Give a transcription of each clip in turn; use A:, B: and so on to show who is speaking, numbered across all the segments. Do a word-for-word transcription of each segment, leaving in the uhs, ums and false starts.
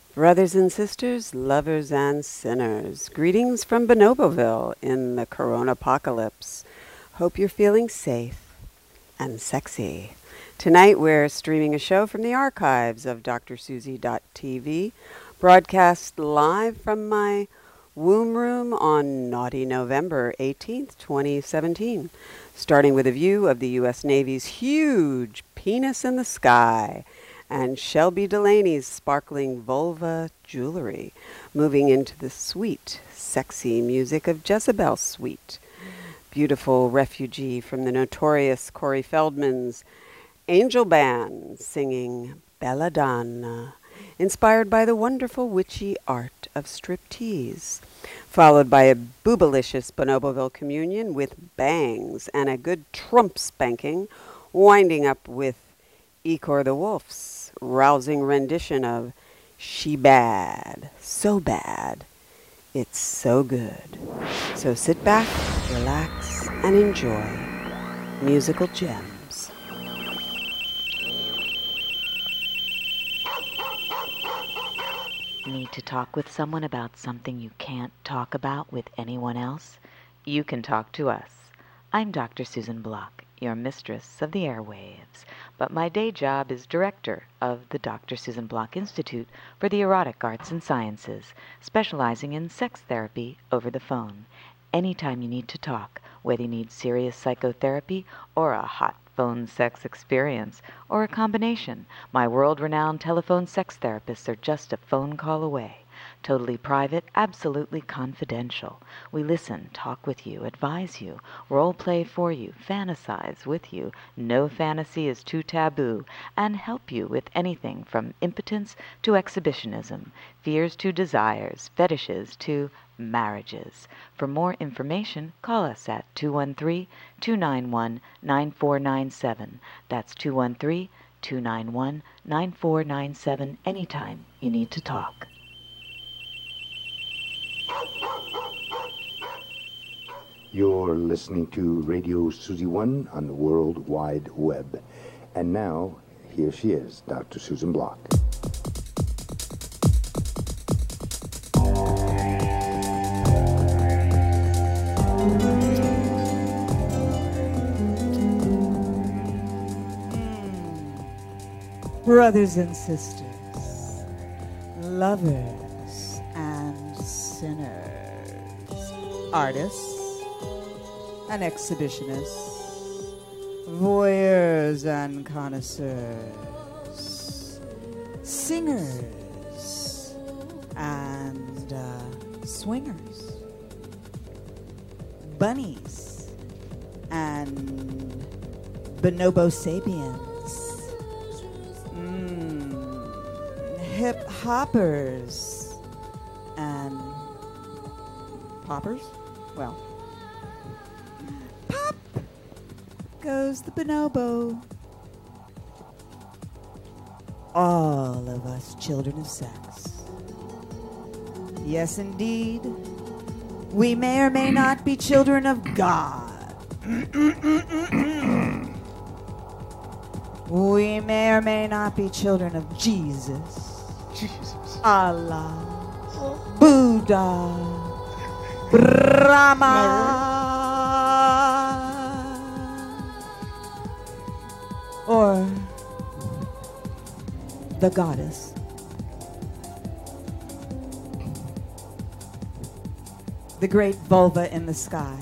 A: Brothers and sisters, lovers and sinners, greetings from Bonoboville in the Corona apocalypse. Hope you're feeling safe and sexy. Tonight we're streaming a show from the archives of D R Susie dot T V, broadcast live from my womb room on naughty November eighteenth, twenty seventeen, starting with a view of the U S Navy's huge penis in the sky and Shelby Delaney's sparkling vulva jewelry, moving into the sweet, sexy music of Jezebel Suite. Beautiful refugee from the notorious Corey Feldman's Angel Band singing Belladonna, inspired by the wonderful witchy art of striptease, followed by a boobalicious Bonoboville communion with bangs and a good Trump spanking, winding up with Ecor the Wolf's rousing rendition of She Bad, So Bad, It's So Good. So sit back, relax, and enjoy musical gems.
B: Need to talk with someone about something you can't talk about with anyone else? You can talk to us. I'm Doctor Susan Block, your mistress of the airwaves, but my day job is director of the Doctor Susan Block Institute for the Erotic Arts and Sciences, specializing in sex therapy over the phone. Anytime you need to talk, whether you need serious psychotherapy or a hot phone sex experience, or a combination, my world-renowned telephone sex therapists are just a phone call away. Totally private, absolutely confidential. We listen, talk with you, advise you, role play for you, fantasize with you. No fantasy is too taboo, and help you with anything from impotence to exhibitionism, fears to desires, fetishes to marriages. For more information, call us at two one three, two nine one, nine four nine seven. That's two one three, two nine one, nine four nine seven anytime you need to talk.
C: You're listening to Radio Susie One on the World Wide Web. And now, here she is, Doctor Susan Block.
D: Brothers and sisters, lovers and sinners, artists and exhibitionists, voyeurs and connoisseurs, singers and uh, swingers, bunnies and bonobo sapiens, hip hoppers and poppers. Well, pop goes the bonobo. All of us children of sex. Yes, indeed. We may or may not be children of God. We may or may not be children of Jesus. Jesus. Allah, Buddha, Brahma, or the goddess. The great vulva in the sky.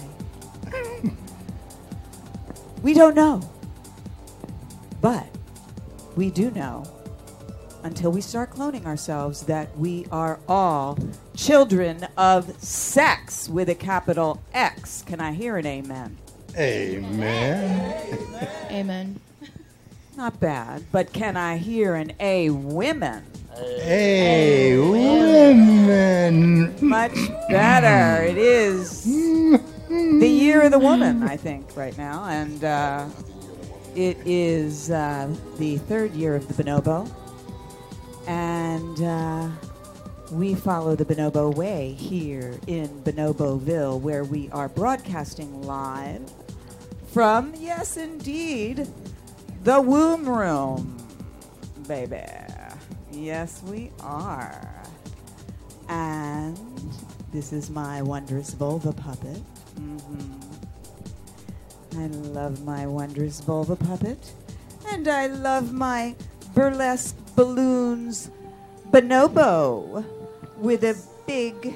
D: We don't know. But we do know, until we start cloning ourselves, that we are all children of sex with a capital X. Can I hear an amen?
E: Amen.
F: Amen.
D: Not bad, but can I hear an A women?
E: Hey, women.
D: Much better. It is the year of the woman, I think, right now, and uh, it is uh, the third year of the bonobo, and uh, we follow the bonobo way here in Bonoboville, where we are broadcasting live from, yes, indeed, the womb room, baby. Yes, we are. And this is my wondrous vulva puppet. Mm-hmm. I love my wondrous vulva puppet. And I love my burlesque balloons bonobo with a big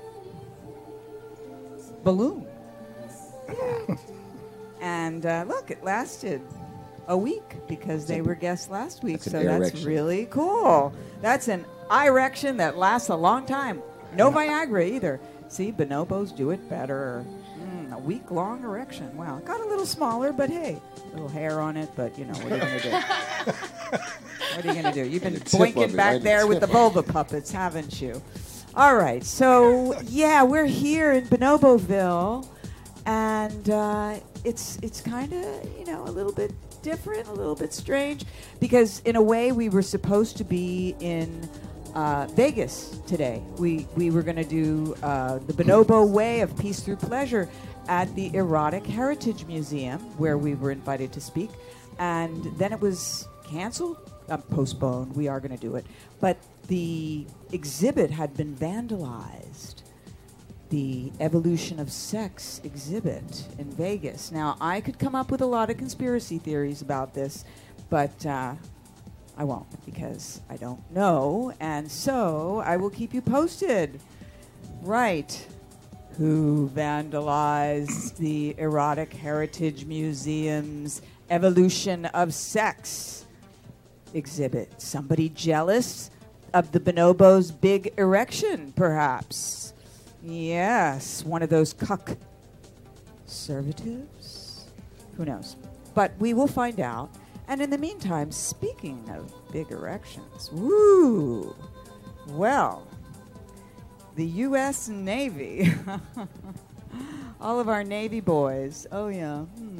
D: balloon. Yeah. And uh, look, it lasted a week because they were guests last week.
F: That's
D: so
F: an
D: that's
F: erection.
D: really cool. That's an erection that lasts a long time. No Viagra either. See, bonobos do it better. Mm, a week-long erection. Wow. Got a little smaller, but hey, a little hair on it, but you know, what are you going to do? What are you going to do? You've been
F: The tip of
D: blinking
F: it,
D: back
F: right? The
D: there with the
F: tip of
D: vulva puppets, haven't you? All right. So, yeah, we're here in Bonoboville, and uh, it's it's kind of, you know, a little bit different, a little bit strange, because in a way we were supposed to be in uh, Vegas today. We we were going to do uh, the Bonobo Way of Peace Through Pleasure at the Erotic Heritage Museum, where we were invited to speak, and then it was canceled, uh, postponed. We are going to do it, but the exhibit had been vandalized. The Evolution of Sex exhibit in Vegas. Now, I could come up with a lot of conspiracy theories about this, but uh, I won't because I don't know, and so I will keep you posted. Right. Who vandalized the Erotic Heritage Museum's Evolution of Sex exhibit? Somebody jealous of the bonobo's big erection, perhaps? Yes, one of those cuck conservatives? Who knows? But we will find out. And in the meantime, speaking of big erections, woo! Well, the U S Navy, all of our Navy boys, oh yeah, hmm.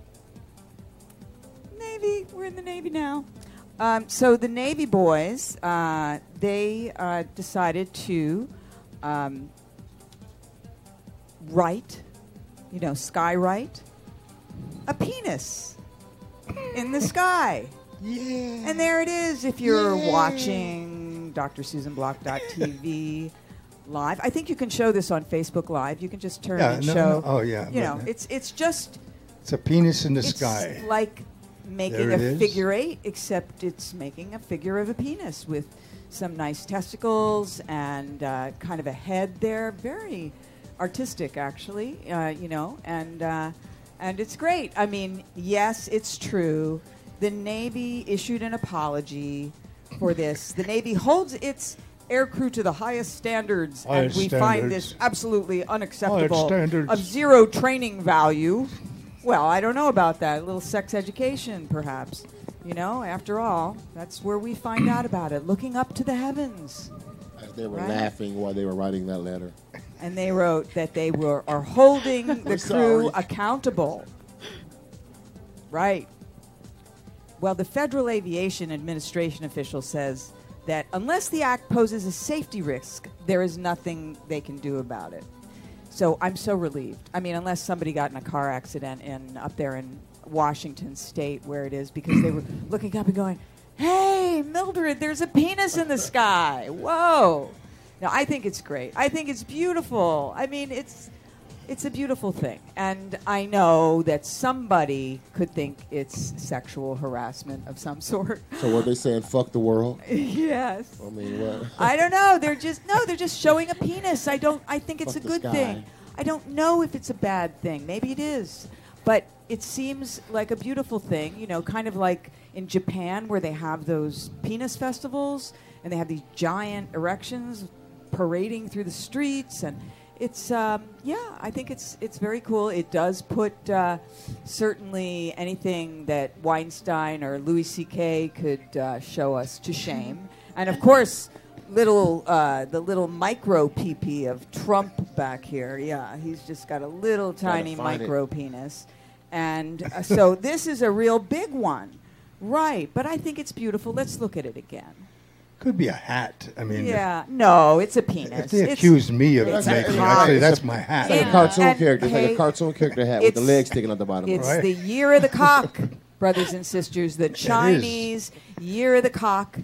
D: Navy, we're in the Navy now. Um, so the Navy boys, uh, they uh, decided to um, write, you know, skywrite, a penis in the sky.
E: Yeah.
D: And there it is if you're
E: Yay.
D: watching D R Susan Block dot T V live. I think you can show this on Facebook Live. You can just turn
E: Yeah,
D: and
E: no,
D: show.
E: no. Oh, yeah,
D: You know,
E: but-
D: it's it's just
E: It's a penis in the
D: it's
E: sky.
D: like making
E: There
D: a
E: it is.
D: figure eight, except it's making a figure of a penis with some nice testicles and uh, kind of a head there. Very artistic, actually. Uh, you know, and uh, and it's great. I mean, yes, it's true. The Navy issued an apology for this. The Navy holds its aircrew to the highest standards,
E: Highest
D: and we find
E: standards.
D: this absolutely unacceptable,
E: standards.
D: of zero training value. Well, I don't know about that. A little sex education, perhaps. You know, after all, that's where we find out about it, looking up to the heavens.
F: As they were
D: Right.
F: laughing while they were writing that letter.
D: And they wrote that they were are holding the
F: We're
D: crew
F: sorry.
D: accountable. Right. Well, the Federal Aviation Administration official says that unless the act poses a safety risk, there is nothing they can do about it. So I'm so relieved. I mean, unless somebody got in a car accident in up there in Washington State, where it is, because they were looking up and going, "Hey, Mildred, there's a penis in the sky! Whoa!" No, I think it's great. I think it's beautiful. I mean, it's it's a beautiful thing, and I know that somebody could think it's sexual harassment of some sort.
F: So were they saying fuck the world?
D: Yes.
F: I mean, what?
D: I don't know. They're just no. They're just showing a penis. I don't. I think it's
F: Fuck
D: a
F: the
D: good
F: sky.
D: thing. I don't know if it's a bad thing. Maybe it is, but it seems like a beautiful thing. You know, kind of like in Japan where they have those penis festivals and they have these giant erections parading through the streets, and it's um, yeah. I think it's it's very cool. It does put uh, certainly anything that Weinstein or Louis C K could uh, show us to shame, and of course. Little, uh, the little micro pee-pee of Trump back here. Yeah, he's just got a little tiny
F: find it.
D: micro penis. And uh, so this is a real big one. Right, but I think it's beautiful. Let's look at it again.
E: Could be a hat. I mean,
D: Yeah, no, it's a
E: if,
D: penis.
E: if they
D: It's-
E: accused me of
D: it's
E: making it,
F: a
E: I'd say
F: hat.
E: that's my hat.
F: It's like
D: Yeah.
F: a cartoon
D: And
F: character. It's like
D: hey,
F: a cartoon character hat with the
D: it's-
F: legs sticking out the bottom.
D: It's
E: Right.
D: the year of the cock, brothers and sisters, the Chinese year of the cock.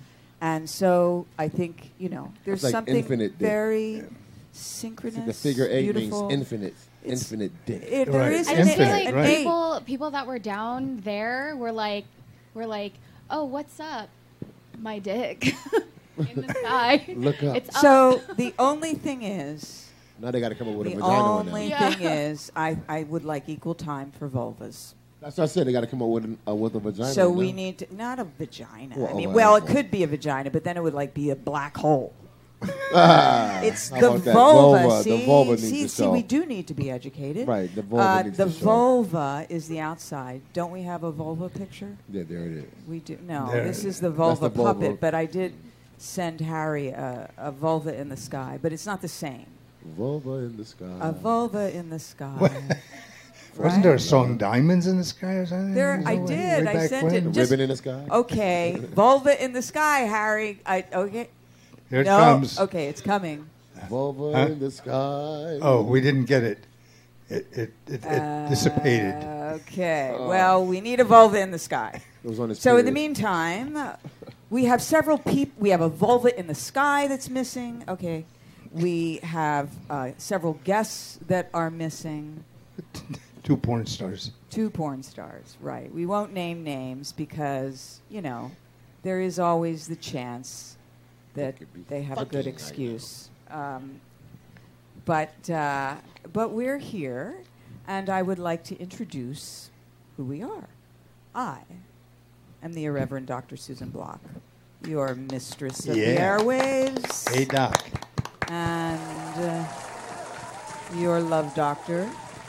D: And so I think, you know, there's
F: like
D: something
F: infinite dick.
D: very synchronous,
F: The figure eight
D: beautiful.
F: means infinite,
D: It's-
F: infinite dick.
D: It, there
E: Right.
D: is
G: I
E: Infinite,
G: just feel like
E: right.
G: people people that were down there were like were like, oh, what's up, my dick in the sky.
F: Look up.
G: It's up.
D: So the only thing is,
F: Now they got to come up with
D: the
F: a vagina one
D: only
F: now.
G: Yeah.
D: thing is, I, I would like equal time for vulvas.
F: That's what I said. They got to come up with, an, uh, with a vagina.
D: So
F: one
D: we
F: now.
D: need to, not a vagina.
F: Well,
D: I mean,
F: oh,
D: well, it
F: okay.
D: could be a vagina, but then it would like be a black hole.
F: Ah,
D: It's
F: how
D: the
F: about that?
D: vulva.
F: vulva.
D: See,
F: The vulva needs
D: see,
F: to
D: see,
F: show.
D: we do need to be educated.
F: Right, the vulva
D: Uh,
F: needs
D: the
F: to show.
D: vulva is the outside. Don't we have a vulva picture?
F: Yeah, there it is.
D: We do. No,
E: There
D: this
E: it
D: is the
F: That's
D: vulva
F: the vulva.
D: puppet. But I did send Harry a, a vulva in the sky, but it's not the same.
F: Vulva in the sky.
D: A vulva in the sky.
E: Wasn't there a song "Diamonds in the Sky" or something?
D: There-
E: Was
D: I
E: that way-
D: did.
E: way
D: I
E: back
D: sent
E: when?
D: it.
F: The
D: Just-
F: ribbon in the sky.
D: Okay, vulva in the sky, Harry. I okay.
E: Here it
D: no.
E: comes.
D: Okay, it's coming.
F: Vulva
E: Huh?
F: in the sky.
E: Oh, we didn't get it. It it it, it dissipated.
D: Uh, okay. Well, we need a vulva in the sky.
F: It was on his
D: So in the
F: period.
D: meantime, uh, we have several people. We have a vulva in the sky that's missing. Okay. We have uh, several guests that are missing.
E: Two porn stars.
D: Two porn stars, right. We won't name names because, you know, there is always the chance that
F: could be
D: they have a
F: fucking
D: good
F: right
D: excuse. Um, but, uh, but we're here, and I would like to introduce who we are. I am the Irreverend Doctor Susan Block, your mistress of the
E: Yeah.
D: airwaves,
E: Hey, Doc.
D: and uh, your love doctor.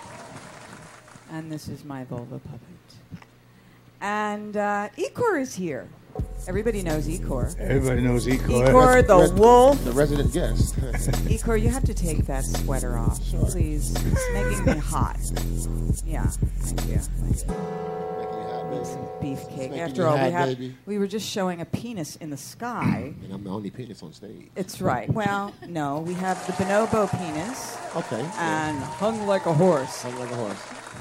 D: And this is my vulva puppet. And uh, Ecor is here. Everybody knows Ecor.
E: Everybody knows Ecor.
D: Ecor the
F: Res-
D: wolf.
F: The resident guest.
D: Ecor, you have to take that sweater off, please. It's making me hot. Yeah, thank you. Thank you. Some beefcake.
F: making
D: After
F: you
D: all, we
F: hot,
D: have
F: baby.
D: we were just showing a penis in the sky.
F: And I'm the only penis on stage.
D: It's right. Well, no, we have the bonobo penis
F: Okay. yeah.
D: and hung like a horse.
F: Sound like a horse.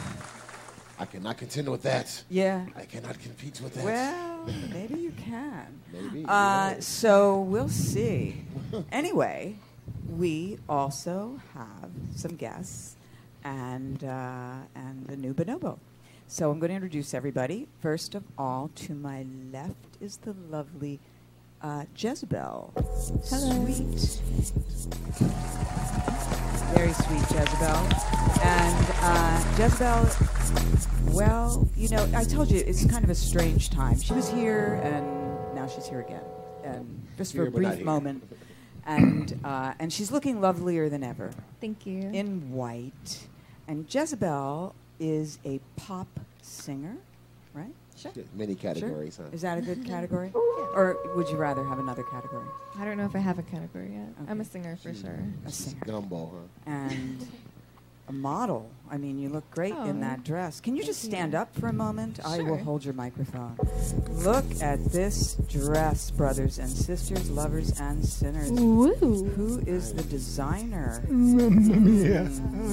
F: I cannot contend with that.
D: Yeah.
F: I cannot compete with that.
D: Well, maybe you can.
F: Maybe.
D: Uh,
F: yeah.
D: so we'll see. Anyway, we also have some guests and uh, and the new bonobo. So I'm going to introduce everybody. First of all, to my left is the lovely uh, Jezebel.
G: Hello.
D: Sweet. Very sweet Jezebel. And uh, Jezebel, well, you know, I told you it's kind of a strange time. She was here, and now she's here again, and just for
F: Here,
D: a
F: but not
D: brief
F: here.
D: moment. And uh, and she's looking lovelier than ever
G: Thank you.
D: in white. And Jezebel is a pop singer, right? Sure.
F: Yeah, many categories,
D: Sure.
F: huh?
D: Is that a good category? Or would you rather have another category?
H: I don't know if I have a category yet. I'm a
D: Okay.
H: singer for sure.
D: A singer.
F: Gumbo, huh?
D: And a model. I mean, you look great in
H: Oh.
D: that dress. Can you just
H: Thank you.
D: stand up for a moment? I will
H: Sure.
D: hold your microphone. Look at this dress, brothers and sisters, lovers and sinners.
H: Woo!
D: Who is the designer?
E: Mamma mia.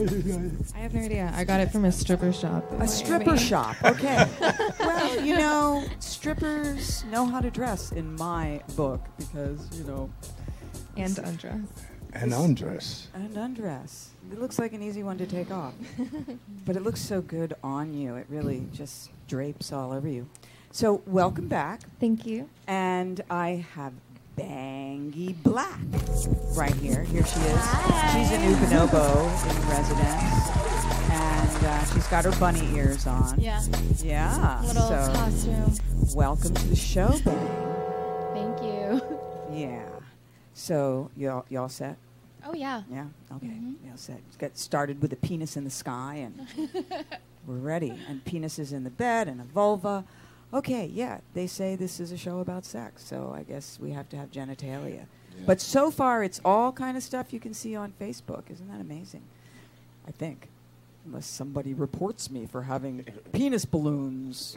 H: I have no idea. I got it from a stripper shop. in
D: A stripper
H: Miami.
D: shop. Okay. Well, you know, strippers know how to dress in my book because, you know,
H: And undress.
E: And undress.
D: and undress. It looks like an easy one to take off. But it looks so good on you. It really just drapes all over you. So, welcome back.
H: Thank you.
D: And I have Bangy Black right here. Here she is. She's a new bonobo in residence. And uh, she's got her bunny ears on.
G: Yeah.
D: Yeah.
G: Little
D: so,
G: costume.
D: welcome to the show, Bang.
G: Thank you.
D: Yeah. So, y'all, y'all set?
G: Oh yeah.
D: Yeah. Okay.
G: Mhm.
D: Y'all set. Get started with a penis in the sky, and we're ready. And penises in the bed, and a vulva. Okay. Yeah. They say this is a show about sex, so I guess we have to have genitalia.
F: Yeah.
D: But so far, it's all kind of stuff you can see on Facebook. Isn't that amazing? I think, unless somebody reports me for having penis balloons.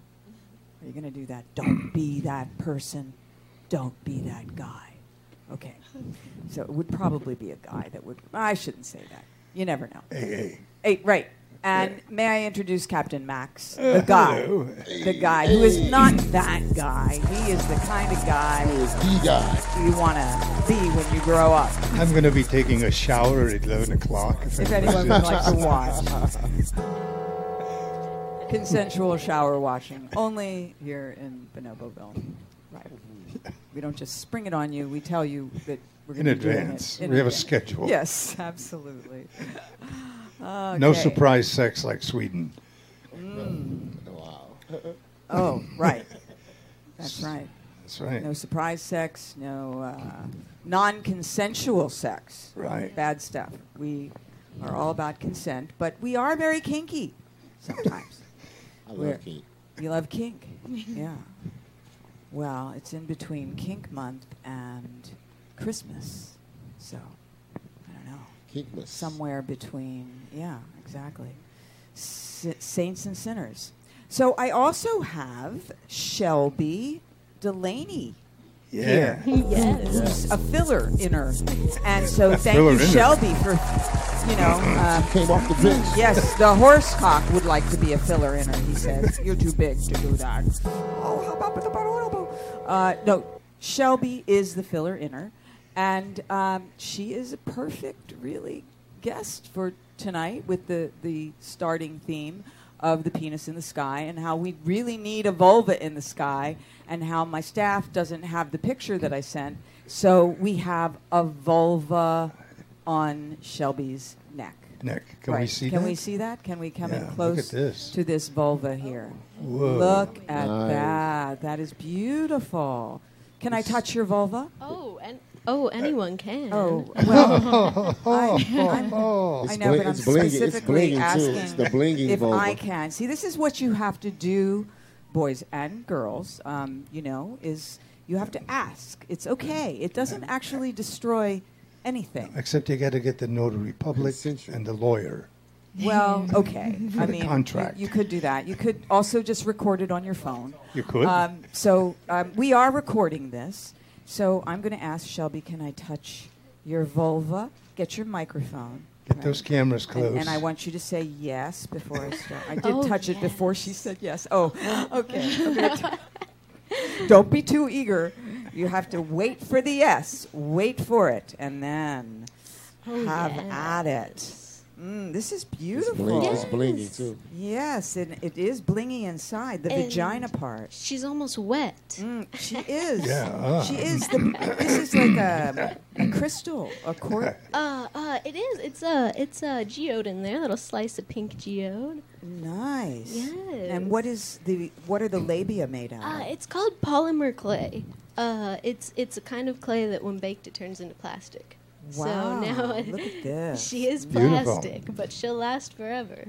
D: Are you going to do that? Don't be that person. Don't be that guy. Okay. So it would probably be a guy that would. I shouldn't say that. You never know.
E: Hey, hey.
D: Hey, right. And may I introduce Captain Max, the guy, the guy who is not that guy. He is the kind of guy
F: He is the guy.
D: you want to be when you grow up.
E: I'm going to be taking a shower at eleven o'clock.
D: If anyone would like to watch. Consensual shower watching. Only here in Bonoboville. Right. We don't just spring it on you. We tell you that we're going
E: In
D: to be doing
E: advance.
D: it. In
E: We have a
D: advance.
E: schedule.
D: Yes, absolutely.
E: No
D: Okay.
E: surprise sex like Sweden.
F: Wow.
D: Oh, right. That's right.
E: That's right.
D: No surprise sex, no uh, non-consensual sex.
E: Right.
D: Bad stuff. We are all about consent, but we are very kinky sometimes.
F: I
D: We're-
F: love kink.
D: You love kink? Yeah. Well, it's in between kink month and Christmas, so I don't know.
F: Kinkmas.
D: Somewhere between, yeah, exactly. S- saints and sinners. So I also have Shelby Delaney
E: Yeah.
D: here. Yes. A filler inner. And so thank
E: filler
D: you,
E: inner.
D: Shelby, for, you know. Um,
F: Came off the bench.
D: yes, the horse cock would like to be a filler inner, he says. You're too big to do that. Oh, how about with the bonobo? Uh, no, Shelby is the filler inner. And um, she is a perfect, really, guest for tonight with the, the starting theme of the penis in the sky and how we really need a vulva in the sky and how my staff doesn't have the picture that I sent. So we have a vulva on Shelby's neck.
E: Neck. Can
D: Right.
E: we see
D: Can
E: that?
D: we see that? Can we come
E: Yeah,
D: in
E: look
D: close
E: at this.
D: to this vulva here?
E: Whoa.
D: Look at
F: Nice.
D: that. That is beautiful. Can I touch your vulva?
I: Oh, and oh, anyone can.
D: Oh, well, I, I'm,
F: It's
D: I know,
F: bling-
D: but I'm
F: it's blinging- it's
D: specifically
F: blinging, too.
D: asking
F: It's the blinging
D: if
F: vulva.
D: I can. See, this is what you have to do, boys and girls, um, you know, is you have to ask. It's okay. It doesn't actually destroy anything.
E: Except you got to get the notary public
F: Consensual.
E: and the lawyer.
D: Well, okay. I
E: the
D: mean,
E: contract.
D: You, you could do that. You could also just record it on your phone.
E: You could.
D: Um, so um, we are recording this. So I'm going to ask Shelby, can I touch your vulva? Get your microphone.
E: Get
D: Right.
E: those cameras
D: And,
E: close.
D: and I want you to say yes before I start. I did
I: Oh,
D: touch it before she
I: yes.
D: said yes. Oh, okay. I'm gonna t- Don't be too eager. You have to wait for the yes. Wait for it, and then
I: Oh,
D: have
I: yes.
D: at it. Mm, this is
F: It's,
D: beautiful.
F: bling- it's
I: Yes.
F: blinging too.
D: Yes, and it is blingy inside the
I: And
D: vagina part.
I: She's almost wet.
D: Mm, she is.
E: Yeah, uh.
D: She is. The, this is like a, a crystal, a quartz.
I: Uh, uh, it is. It's a, it's a geode in there. Little slice of pink geode.
D: Nice.
I: Yes.
D: And what is the what are the labia made out
I: Uh,
D: of?
I: it's called polymer clay. Uh, it's, it's a kind of clay that when baked it turns into plastic.
D: Wow.
I: So now
D: Look at this.
I: she is
E: Beautiful.
I: plastic, but she'll last forever.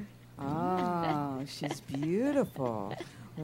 D: Oh, she's beautiful.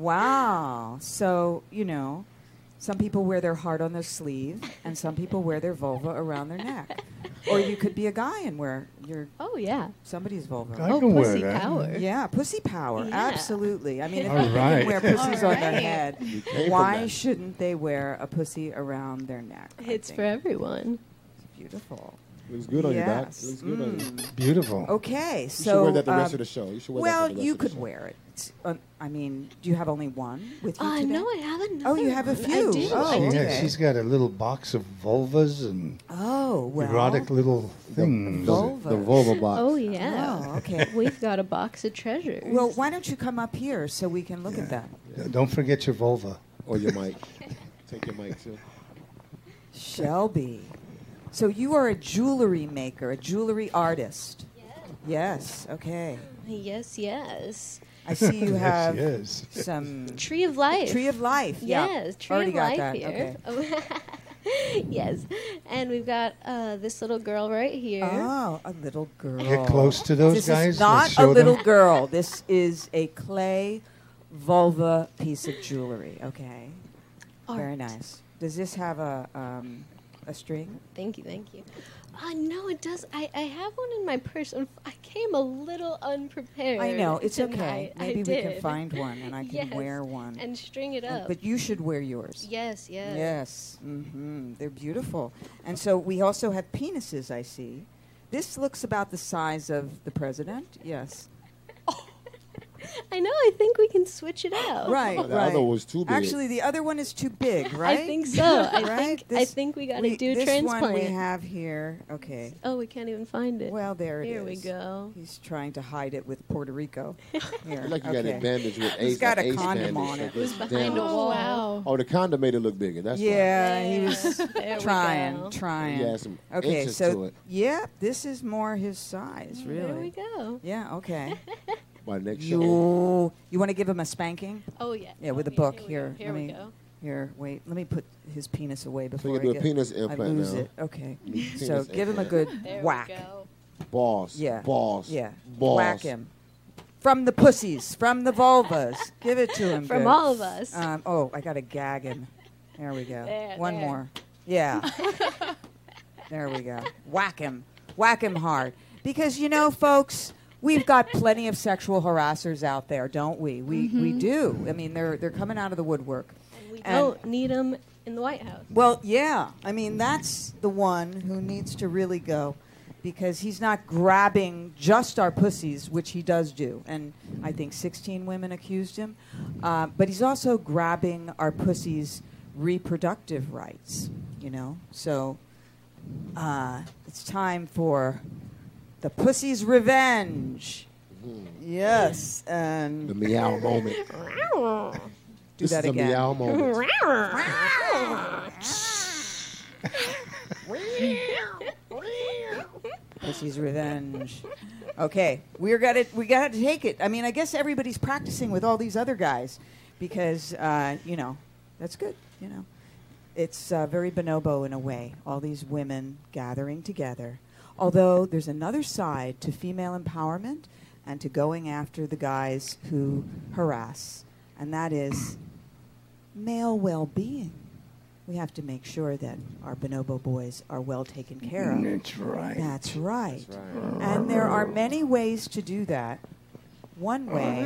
D: Wow. So, you know, some people wear their heart on their sleeve, and some people wear their vulva around their neck. Or you could be a guy and wear your
I: Oh yeah.
D: somebody's vulva.
E: I
I: oh,
E: can wear
I: pussy
E: that.
I: power.
D: Yeah, pussy power.
I: Yeah.
D: Absolutely. I mean, if
E: All
D: people
E: right.
D: can wear pussies
I: All
D: on their
I: right.
D: head,
F: You came from
D: why
F: that.
D: shouldn't they wear a pussy around their neck? I
I: It's
D: think.
I: for everyone.
D: It's beautiful.
F: Looks good on you, Doc.
D: Yes.
F: Looks good on you. You
D: Mm.
E: Beautiful.
D: Okay,
F: should
D: so
F: wear that the rest
D: um,
F: of the show. You should wear
D: well,
F: that for the rest
D: you
F: of the
D: could
F: show.
D: wear it. It's, uh, I mean, do you have only one with you
I: Uh,
D: today?
I: no, I have another.
D: Oh, you have a
I: one.
D: few.
I: I do.
D: Oh,
I: I
E: Yeah,
I: do.
D: okay.
E: she's got a little box of vulvas and
D: Oh, well.
E: erotic little
F: The,
E: things.
F: the,
D: Vulva.
F: the vulva box.
I: Oh yeah.
D: Oh, okay.
I: We've got a box of treasures.
D: Well, why don't you come up here so we can look at that?
E: Don't forget your vulva.
F: Or your mic. Take your mic too.
D: Shelby. So you are a jewelry maker, a jewelry artist. Yes, okay.
I: yes, yes.
D: I see you have
E: Yes, yes.
D: some
I: Tree of life.
D: Tree of Life. Yeah.
I: Yes, tree
D: Already
I: of
D: got
I: life
D: that.
I: here.
D: Okay.
I: yes, and we've got uh, this little girl right here.
D: Oh, a little girl.
E: Get close to those
D: this
E: guys.
D: is not
E: Let's
D: a
E: show
D: little
E: them.
D: girl. This is a clay vulva piece of jewelry. Okay. Very
I: Art.
D: nice. Does this have a um, a string?
I: Thank you, thank you. Uh, no, it does. I, I have one in my purse. Unf- I came a little unprepared.
D: I know. It's okay.
I: tonight. I
D: Maybe we can
I: did.
D: find one and I can
I: Yes,
D: wear one.
I: and string it
D: And-
I: up.
D: But you should wear yours.
I: yes, yes.
D: Yes. hmm They're beautiful. And so we also have penises, I see. This looks about the size of the president. Yes.
I: I know. I think we can switch it out.
D: Right,
F: The
D: right.
F: other was too big.
D: Actually, the other one is too big, right?
I: I think so. I
D: Right?
I: think I
D: This-
I: think we got to
D: we-
I: do a
D: this
I: transplant.
D: one we have here. Okay.
I: Oh, we can't even find it.
D: Well, there it is.
I: Here we go.
D: He's trying to hide it with Puerto Rico. Here.
F: I like you
D: okay.
F: got it bandaged with
D: He's
F: ace.
D: got a
F: ace
D: condom
F: bandage,
D: on
F: so
D: it.
F: it's
I: behind
F: damn-
I: a wall.
G: wow.
F: Oh, the condom made it look bigger. That's
D: Yeah, he
I: Yeah,
D: was
I: there we
D: trying,
I: go.
D: trying.
F: Yeah, some
D: okay,
F: inches
D: so
F: to it.
D: yeah, this is more his size, really.
I: There we go.
D: Yeah, okay.
F: why. My next show.
D: You you want to give him a spanking?
I: Oh yeah.
D: Yeah, with
I: Oh,
D: a book
I: Here,
D: here.
I: we go. Here
D: let
I: we
D: me,
I: go.
D: Here, wait. Let me put his penis away
F: So
D: before
F: you
D: I
F: do a
D: get,
F: penis
D: I
F: implant
D: lose
F: now.
D: it. Okay.
F: Penis
D: So give him a
F: implant.
D: good
I: There
D: whack.
I: we go.
F: Boss.
D: Yeah.
F: Boss.
D: Yeah.
F: Boss.
D: Whack him. From the pussies, from the vulvas. Give it to him.
I: From
D: good.
I: all of us.
D: Um, oh, I got to gag him. There we go.
I: There,
D: One
I: there.
D: more. Yeah. There we go. Whack him. Whack him hard. Because, you know, folks, we've got plenty of sexual harassers out there, don't we? We we do. I mean, they're they're coming out of the woodwork.
I: And we
D: And-
I: don't need them in the White House.
D: Well, yeah. I mean, that's the one who needs to really go because he's not grabbing just our pussies, which he does do. And I think sixteen women accused him. Uh, but he's also grabbing our pussies' reproductive rights, you know? So uh, it's time for the pussy's revenge. Yes.
F: The
D: And
F: meow moment.
D: do
F: this
D: that
F: is
D: again.
F: a meow moment.
D: Pussy's revenge. Okay, we're got to we got to take it. I mean, I guess everybody's practicing with all these other guys because uh, you know that's good. You know, it's uh, very bonobo in a way. All these women gathering together. Although there's another side to female empowerment and to going after the guys who harass, and that is male well-being. We have to make sure that our bonobo boys are well taken care of.
E: That's right.
D: That's right.
F: That's right.
D: And there are many ways to do that. One way,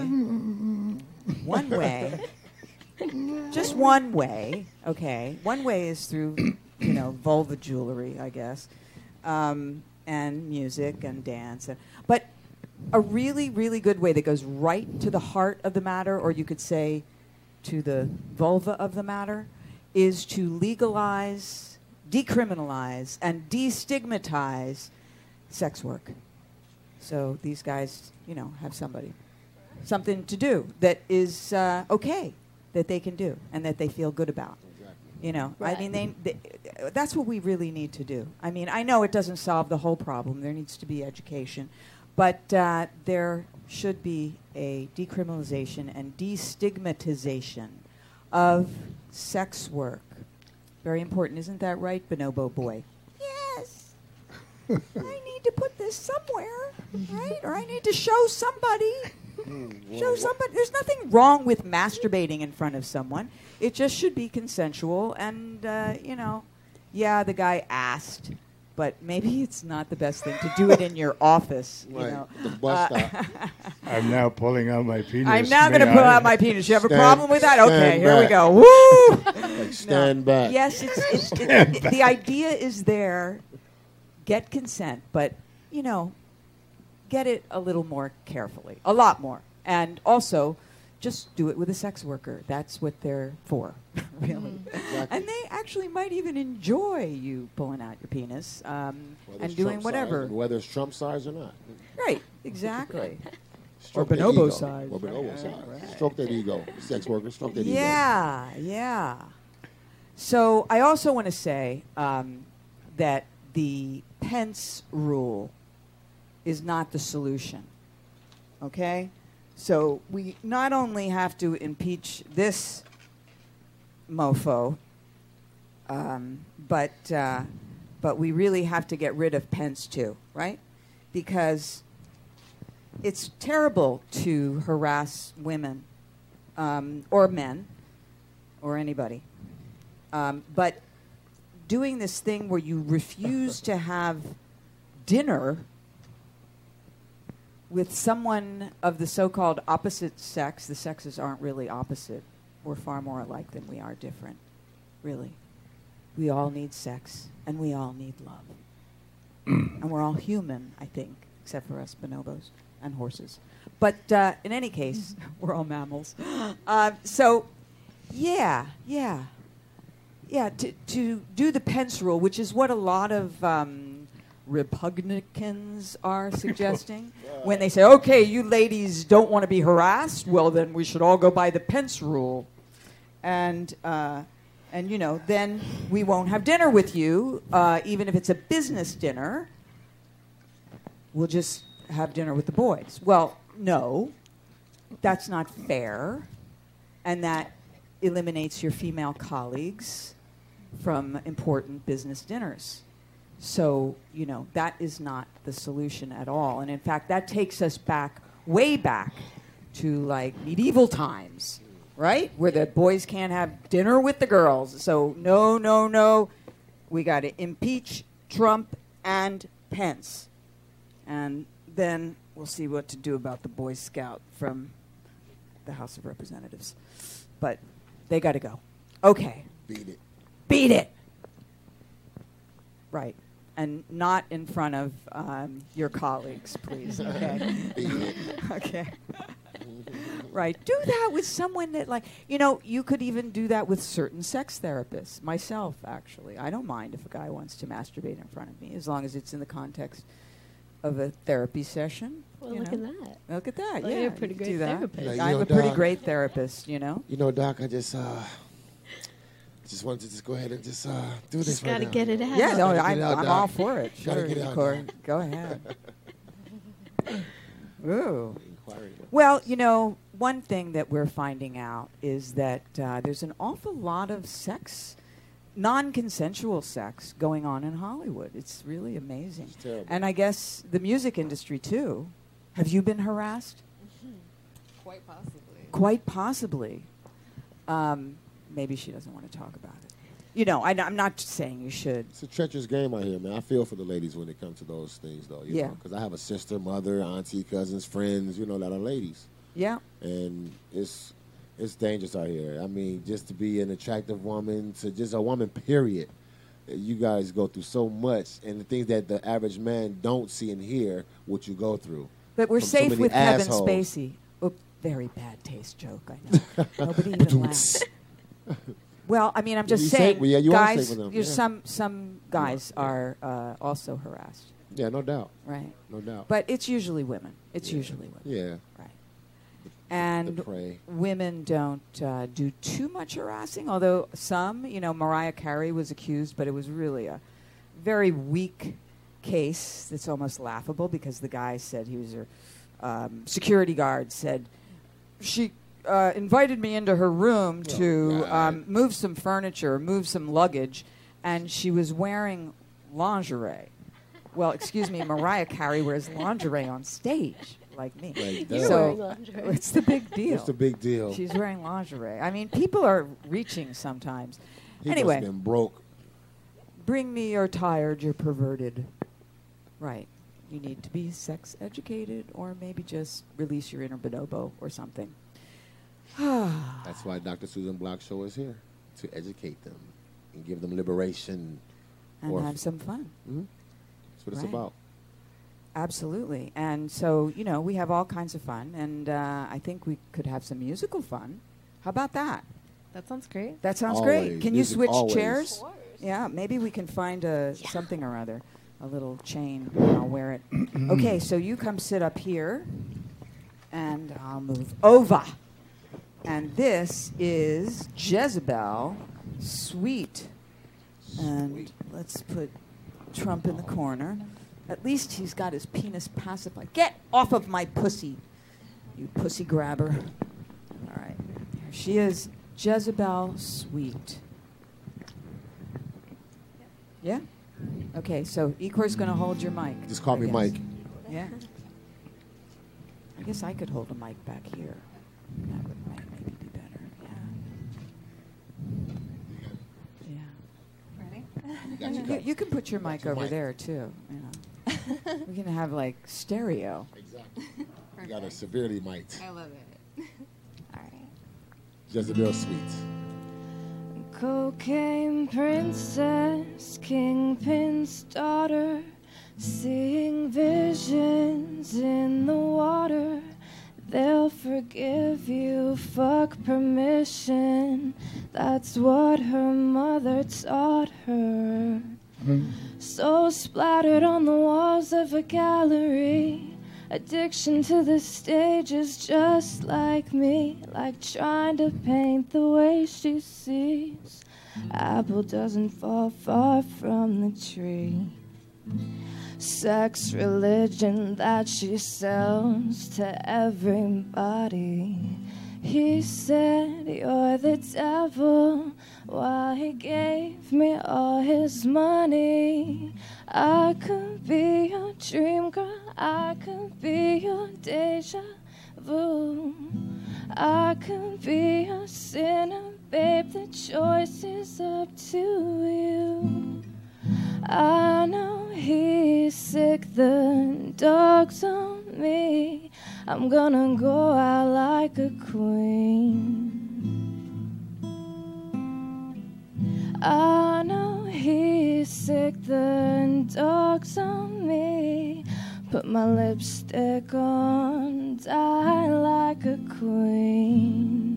D: one way, just one way, okay. One way is through, you know, vulva jewelry, I guess, um, and music and dance. And, but a really, really good way that goes right to the heart of the matter, or you could say to the vulva of the matter, is to legalize, decriminalize, and destigmatize sex work. So these guys, you know, have somebody, something to do that is uh, okay, that they can do, and that they feel good about. You know,
I: Right.
D: I mean, they, they, that's what we really need to do. I mean, I know it doesn't solve the whole problem. There needs to be education. But uh, there should be a decriminalization and destigmatization of sex work. Very important. Isn't that right, Bonobo boy? Yes. I need to put this somewhere, right? Or I need to show somebody. Show somebody. There's nothing wrong with masturbating in front of someone. It just should be consensual. And, uh, you know, yeah, the guy asked, but maybe it's not the best thing to do it in your office. You
F: Right,
D: know.
F: the bus
D: Uh,
F: stop.
E: I'm now pulling out my penis.
D: I'm now
E: May
D: going to pull
E: I?
D: out my penis. You have a
F: Stand-
D: problem with that? Okay,
F: stand
D: here we
F: back.
D: go. Woo!
F: Like stand back.
D: Yes, it's, it's, it, it, the idea is there. Get consent, but, you know, get it a little more carefully, a lot more. And also, just do it with a sex worker. That's what they're for, really.
F: Exactly.
D: And they actually might even enjoy you pulling out your penis um,
F: Whether
D: and
F: it's
D: doing
F: Trump
D: whatever.
F: size, whether it's Trump size or not.
D: Right, exactly.
F: Stroke
D: Or
F: that
D: bonobo
F: ego.
D: size.
F: Or bonobo
D: Right,
F: size.
D: right.
F: Stroke that ego. Sex worker, stroke that ego.
D: Yeah, yeah. So I also want to say um, that the Pence rule is not the solution. Okay? So we not only have to impeach this mofo, um, but uh, but we really have to get rid of Pence too, right? Because it's terrible to harass women um, or men or anybody. Um, but doing this thing where you refuse to have dinner with someone of the so-called opposite sex, the sexes aren't really opposite. We're far more alike than we are different, really. We all need sex, and we all need love. And we're all human, I think. except for us bonobos and horses. But uh, in any case, we're all mammals. Uh, so, yeah, yeah. Yeah, to, to do the Pence rule, which is what a lot of um, Republicans are suggesting. When they say, okay, you ladies don't want to be harassed, well, then we should all go by the Pence rule. And, uh, and you know, then we won't have dinner with you, uh, even if it's a business dinner. We'll just have dinner with the boys. Well, no, that's not fair. And that eliminates your female colleagues from important business dinners. So, you know, that is not the solution at all. And in fact, that takes us back, way back, to like medieval times, right? Where the boys can't have dinner with the girls. So, no, no, no. We got to impeach Trump and Pence. And then we'll see what to do about the Boy Scout from the House of Representatives. But they got to go. Okay.
F: Beat it.
D: Beat it. Right. And not in front of um, your colleagues, please. Okay.
F: Beat it.
D: Okay. Right. Do that with someone that, like, you know, you could even do that with certain sex therapists. Myself, actually. I don't mind if a guy wants to masturbate in front of me, as long as it's in the context of a therapy session.
I: Well,
D: you
I: look
D: know.
I: at that.
D: Look at that.
I: Well,
D: yeah,
I: you're a pretty
D: you can
I: great
D: do that.
I: therapist.
F: Yeah, you
D: I'm
F: know,
D: a pretty
F: Doc.
D: great therapist, you know.
F: You know, Doc, I just uh, just wanted to just go ahead and just uh, do this
I: Just
F: right
I: gotta
F: now.
I: get it out.
D: Yeah, no,
F: Gotta get
D: I'm,
F: it out,
D: I'm
F: Doc.
D: all for it.
F: Gotta
D: Sure,
F: get it out,
D: Cor-
F: Doc.
D: go ahead. Ooh.
F: Inquiry.
D: Well, you know, one thing that we're finding out is that uh, there's an awful lot of sex, non-consensual sex, going on in Hollywood. It's really amazing.
F: It's terrible.
D: And I guess the music industry, too. Have you been harassed?
H: Quite possibly.
D: Quite possibly. Um, maybe she doesn't want to talk about it. You know, I, am not saying you should.
F: It's a treacherous game out here, man. I feel for the ladies when it comes to those things, though. You
D: Yeah.
F: Because I have a sister, mother, auntie, cousins, friends, you know, that are ladies.
D: Yeah.
F: And it's it's dangerous out here. I mean, just to be an attractive woman, to just a woman, period. You guys go through so much, and the things that the average man don't see and hear, what you go through.
D: But we're
F: From so
D: safe
F: many
D: with
F: assholes.
D: Kevin Spacey. Oh, very bad taste joke, I know. Nobody even laughs. Well, I mean, I'm just
F: You
D: saying,
F: safe- well, yeah, you are
D: guys,
F: safe with them,
D: you're
F: yeah.
D: some some guys are uh, also harassed,
F: Yeah, no doubt.
D: right?
F: No doubt.
D: But it's usually women. It's
F: Yeah.
D: usually women,
F: Yeah.
D: right? And
F: The prey.
D: women don't uh, do too much harassing, although some, you know, Mariah Carey was accused, but it was really a very weak case that's almost laughable because the guy said he was her um, security guard said she uh, invited me into her room
F: Oh,
D: to
F: God.
D: um, move some furniture, move some luggage, and she was wearing lingerie. Well, excuse me, Mariah Carey wears lingerie on stage, like me.
F: Like
I: You're
F: that.
D: So
I: wearing lingerie.
D: it's the big deal.
F: What's the big deal?
D: She's wearing lingerie. I mean, people are reaching sometimes.
F: He
D: anyway,
F: must have been broke.
D: bring me you're tired, you're perverted. Right. You need to be sex educated or maybe just release your inner bonobo or something.
F: That's why Doctor Susan Block Show is here, to educate them and give them liberation.
D: And
F: or
D: have some fun.
F: Mhm. That's what it's
D: Right.
F: about.
D: Absolutely. And so, you know, we have all kinds of fun. And uh, I think we could have some musical fun. How about that?
H: That sounds great.
D: That sounds
F: Always.
D: great. Can you
F: Music
D: switch
F: always.
D: chairs? Yeah, maybe we can find a something or other, a little chain, and I'll wear it. Okay, so you come sit up here, and I'll move over. And this is Jezebel Sweet. And let's put Trump in the corner. At least he's got his penis pacified. Get off of my pussy, you pussy grabber. All right, here she is, Jezebel Sweet. Yeah? Okay, so Ecor's going to hold your mic.
F: Just call
D: I
F: me
D: guess.
F: Mike.
D: Yeah. I guess I could hold a mic back here. That would might maybe be better. Yeah. Yeah.
H: Ready?
D: You, you can put your mic
F: your
D: over
F: mic.
D: there too. You know, we can have like stereo.
F: Exactly. You got her severely mic'd.
H: I love it. All right.
F: Jezebel Sweet.
J: Cocaine princess, kingpin's daughter,
H: Seeing visions in the water, they'll forgive you, fuck permission. That's what her mother taught her. So splattered on the walls of a gallery, addiction to the stage is just like me, like trying to paint the way she sees. Apple doesn't fall far from the tree. Sex, religion that she sells to everybody. He said, you're the devil, while he gave me all his money. I could be your dream girl, I could be your deja vu. I could be your sinner, babe, the choice is up to you. I know he's sick, the dog's on me. I'm gonna go out like a queen. I know he's sick, the dog's on me. Put my lipstick on, die like a queen.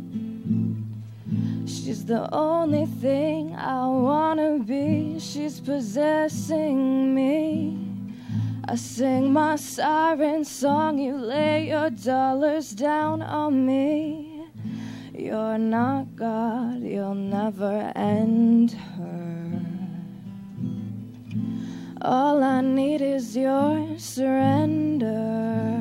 H: She's the only thing I wanna be. She's possessing me. I sing my siren song, you lay your dollars down on me. You're not God, you'll never end her. All I need is your surrender.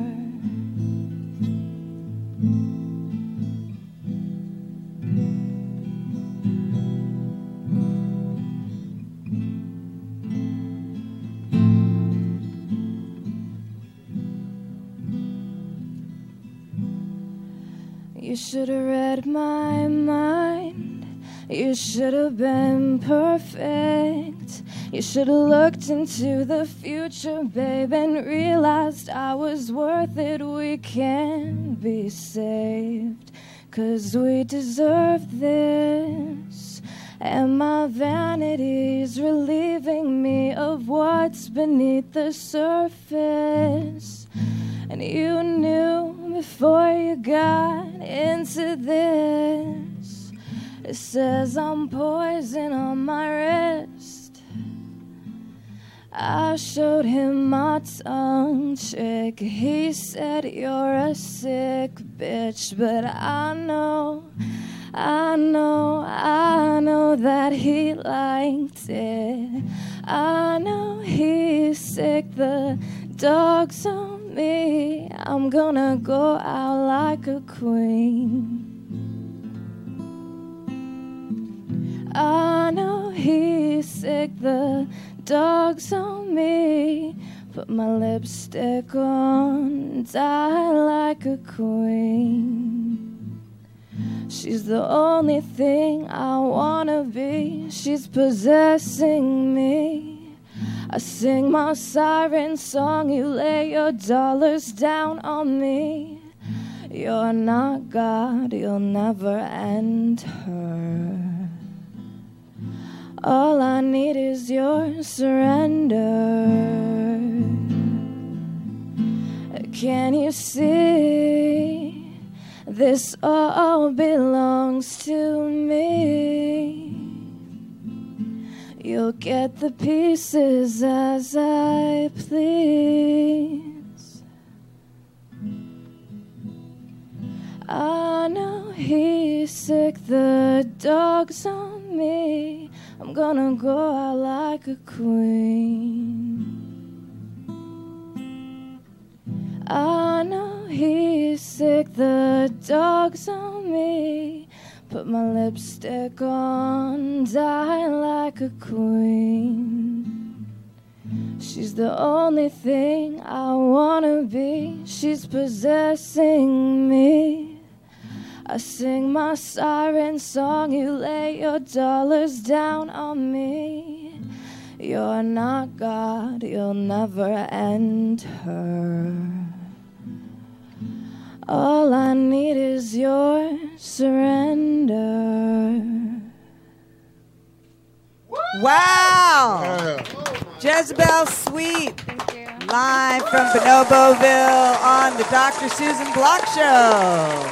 H: You should have read my mind. You should have been perfect. You should have looked into the future, babe, and realized I was worth it. We can be saved, 'cause we deserve this. And my vanity's relieving me of what's beneath the surface. And you knew before you got into this. It says I'm poison on my wrist. I showed him my tongue trick. He said you're a sick bitch. But I know, I know, I know that he liked it. I know he's sick, the dog's on me. I'm gonna go out like a queen. I know he's sick, the dog's on me. Put my lipstick on, die like a queen. She's the only thing I wanna be. She's possessing me. I sing my siren song, you lay your dollars down on me. You're not God, you'll never end her. All I need is your surrender. Can you see? This all belongs to me. You'll get the pieces as I please. I know he's sick, the dog's on me. I'm gonna go out like a queen. I know he's sick, the dog's on me. Put my lipstick on, die like a queen. She's the only thing I wanna be. She's possessing me. I sing my siren song, you lay your dollars down on me. You're not God, you'll never end her. All I need is your surrender.
D: Wow! Jezebel Sweet,
H: Thank you.
D: live from Bonoboville on the Doctor Susan Block Show.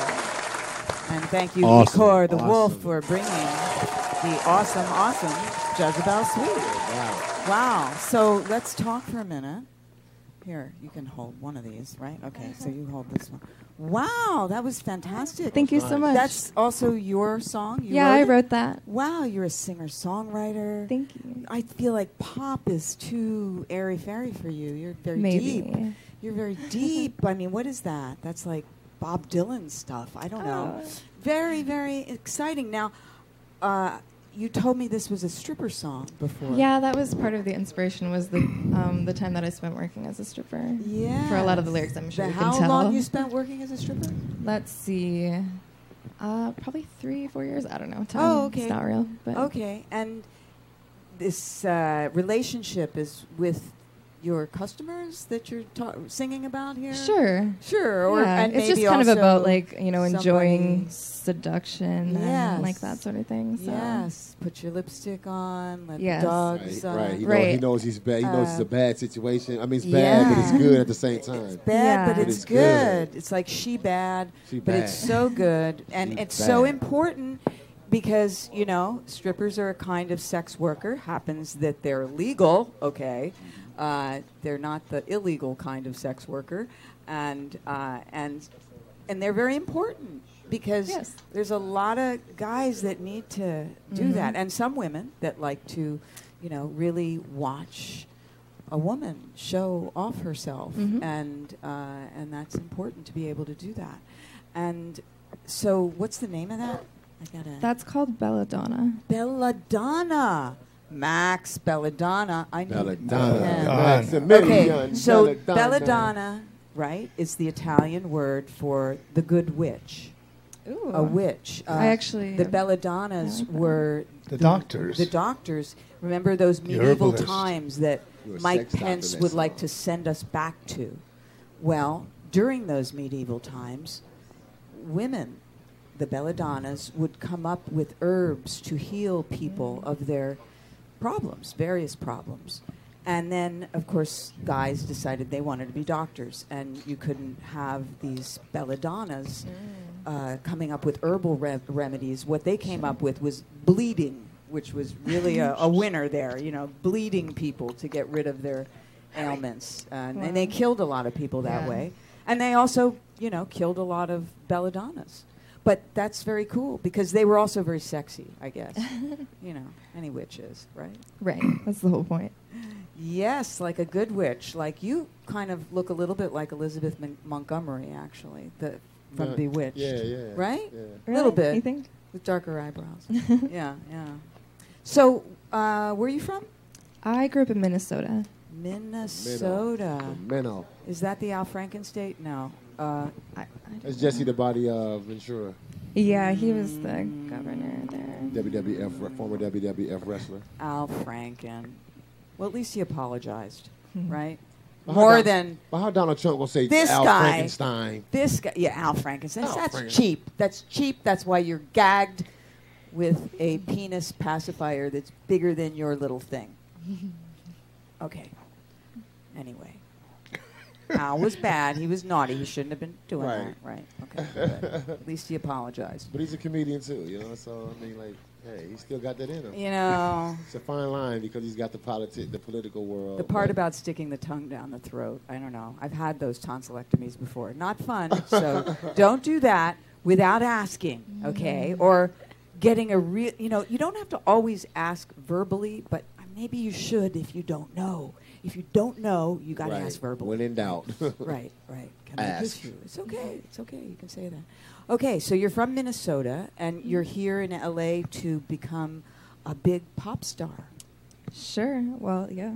D: And thank you,
F: Awesome,
D: Nicor the
F: awesome.
D: Wolf, for bringing the awesome, awesome Jezebel Sweet.
F: Wow.
D: Wow. So let's talk for a minute. Here, you can hold one of these, right? Okay, so you hold this one. Wow, that was fantastic.
H: Thank you so much.
D: That's also your song? You
H: yeah,
D: wrote
H: I
D: it?
H: wrote that.
D: Wow, you're a singer-songwriter.
H: Thank you.
D: I feel like pop is too airy-fairy for you. You're very
H: Maybe.
D: deep. You're very deep. I mean, what is that? That's like Bob Dylan stuff. I don't know.
H: Oh.
D: Very, very exciting. Now, uh, you told me this was a stripper song before.
H: Yeah, that was part of the inspiration. Was the um, the time that I spent working as a stripper.
D: Yeah.
H: For a lot of the lyrics, I'm sure
D: The
H: you
D: how
H: can tell.
D: long you spent working as a stripper?
H: Let's see. Uh, probably three, four years. I don't know. Time.
D: Oh, okay.
H: It's not real. But
D: Okay, and this uh, relationship is with your customers that you're ta- singing about here?
H: Sure.
D: Sure. Or,
H: yeah,
D: and
H: it's just
D: maybe
H: kind of
D: also
H: about like you know enjoying
D: somebody-
H: seduction
D: Yes.
H: and like that sort of thing. So.
D: Yes. Put your lipstick on. Let
H: Yes.
D: the dogs.
F: Right,
D: uh,
F: right. He, Know,
H: Right.
F: he knows he's bad. He knows it's
D: Uh,
F: a bad situation. I mean, it's bad, but it's
D: yeah.
F: good at the same time.
D: Bad,
H: Yeah.
D: but
H: But
D: it's,
F: it's
D: good.
F: good.
D: It's like she bad,
F: She
D: but it's
F: bad.
D: so good, and
F: She
D: it's so
F: bad.
D: important because you know strippers are a kind of sex worker. Happens that they're legal, okay. Uh, they're not the illegal kind of sex worker, and uh, and and they're very important because
H: Yes.
D: there's a lot of guys that need to do
H: Mhm.
D: that, and some women that like to, you know, really watch a woman show off herself,
H: Mhm.
D: and uh, and that's important to be able to do that. And so, what's the name of that? I gotta.
H: That's called Belladonna.
D: Belladonna. Max Belladonna. I know.
F: Belladonna.
D: Yeah.
F: Maximilian
D: Okay, so
F: Belladonna.
D: Belladonna, right, is the Italian word for the good witch.
H: Ooh.
D: A witch. Uh,
H: I actually.
D: The Belladonnas
H: I like that.
D: were
E: The doctors.
D: The doctors. Remember those
E: The
D: medieval
E: herbalists.
D: times that
F: You're a
D: Mike
F: sex doctor,
D: Pence
F: that's
D: would like
F: all.
D: to send us back to? Well, during those medieval times, women, the Belladonnas, would come up with herbs to heal people of their problems, various problems. And then, of course, guys decided they wanted to be doctors, and you couldn't have these belladonnas uh, coming up with herbal re- remedies. What they came up with was bleeding, which was really a, a winner there. You know, bleeding people to get rid of their ailments, and, and they
H: Wow.
D: killed a lot of people that
H: Yeah.
D: way. And they also, you know, killed a lot of belladonnas. But that's very cool because they were also very sexy, I guess. You know, any witches, right?
H: Right. That's the whole point.
D: Yes, like a good witch. Like you kind of look a little bit like Elizabeth Mon- Montgomery, actually, the from
F: Yeah,
D: Bewitched.
F: Yeah, yeah.
D: Right?
F: Yeah.
D: A little
H: Really?
D: bit.
H: You think?
D: With darker eyebrows. yeah, yeah. So, uh, where are you from?
H: I grew up in Minnesota.
D: Minnesota.
F: Minnow.
D: Is that the Al Franken state? No. Uh,
H: I, I
F: That's
H: don't
F: Jesse
H: know.
F: the body of Ventura.
H: Yeah, he was the governor there.
F: W W F, re- former W W F wrestler.
D: Al Franken. Well, at least he apologized,
H: Mhm.
D: right?
F: But how
D: More
F: Don-
D: than
F: But how Donald Trump gonna say
D: This
F: Al
D: guy-
F: Frankenstein?
D: this guy. Yeah, Al Franken.
F: Al
D: That's
F: Franken.
D: cheap. That's cheap. That's why you're gagged with a penis pacifier that's bigger than your little thing. Okay. Anyway. Al was bad. He was naughty. He shouldn't have been doing
F: Right.
D: that. Right. Okay. Good. At least he apologized.
F: But he's a comedian too, you know. So I mean, like, hey, he still got that in him.
D: You know,
F: It's a fine line because he's got the politi- the political world.
D: the part
F: but-
D: about sticking the tongue down the throat, I don't know. I've had those tonsillectomies before. Not fun. So don't do that without asking, okay? Or getting a real, you know, you don't have to always ask verbally, but maybe you should if you don't know. If you don't know, you got to
F: right.
D: ask verbally.
F: When in doubt.
D: Right, right. Can I kiss
F: Ask.
D: you? It's okay. It's okay. You can say that. Okay, so you're from Minnesota, and you're here in L A to become a big pop star.
H: Sure. Well, yeah.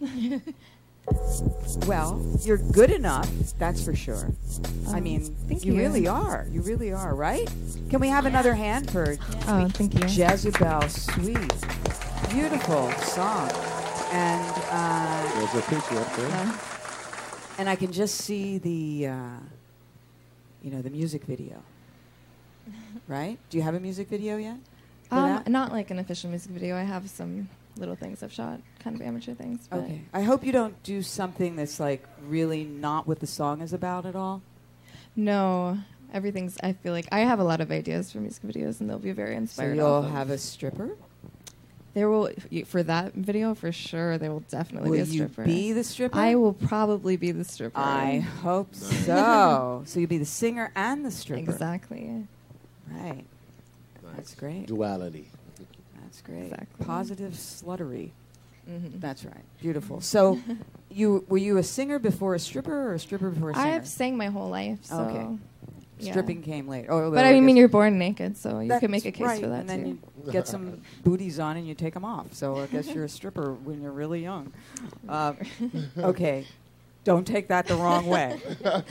D: Well, you're good enough, that's for sure. I
H: Um,
D: mean,
H: thank
D: you
H: you.
D: really are. You really are, right? Can we have another hand for
H: Oh, thank you.
D: Jezebel Sweet? Beautiful song. And uh,
F: There's a picture up there.
H: Uh,
D: and I can just see the, uh, you know, the music video. Right? Do you have a music video yet? for
H: um,
D: that?
H: not like an official music video. I have some little things I've shot. kind of amateur things. But
D: Okay. I hope you don't do something that's like really not what the song is about at all.
H: No, everything's. I feel like I have a lot of ideas for music videos, and they'll be very
D: So
H: inspired.
D: you'll
H: off of-
D: have a stripper.
H: There will y- for that video for sure. There will definitely
D: Will
H: be a
D: you
H: stripper.
D: be the stripper?
H: I will probably be the stripper.
D: I hope so. So you'll be the singer and the stripper.
H: Exactly.
D: Right. That's great.
F: Duality.
D: That's great.
H: Exactly.
D: Positive sluttery.
H: Mm-hmm.
D: That's right. Beautiful. So, you were you a singer before a stripper, or a stripper before a singer?
H: I've sang my whole life, so
D: Okay.
H: yeah.
D: Stripping came later. Oh,
H: But I mean, you're born naked, so you
D: That's
H: can make a case
D: right.
H: for that
D: and then
H: too.
D: you get some booties on and you take them off. So I guess you're a stripper when you're really young. Uh, okay, don't take that the wrong way.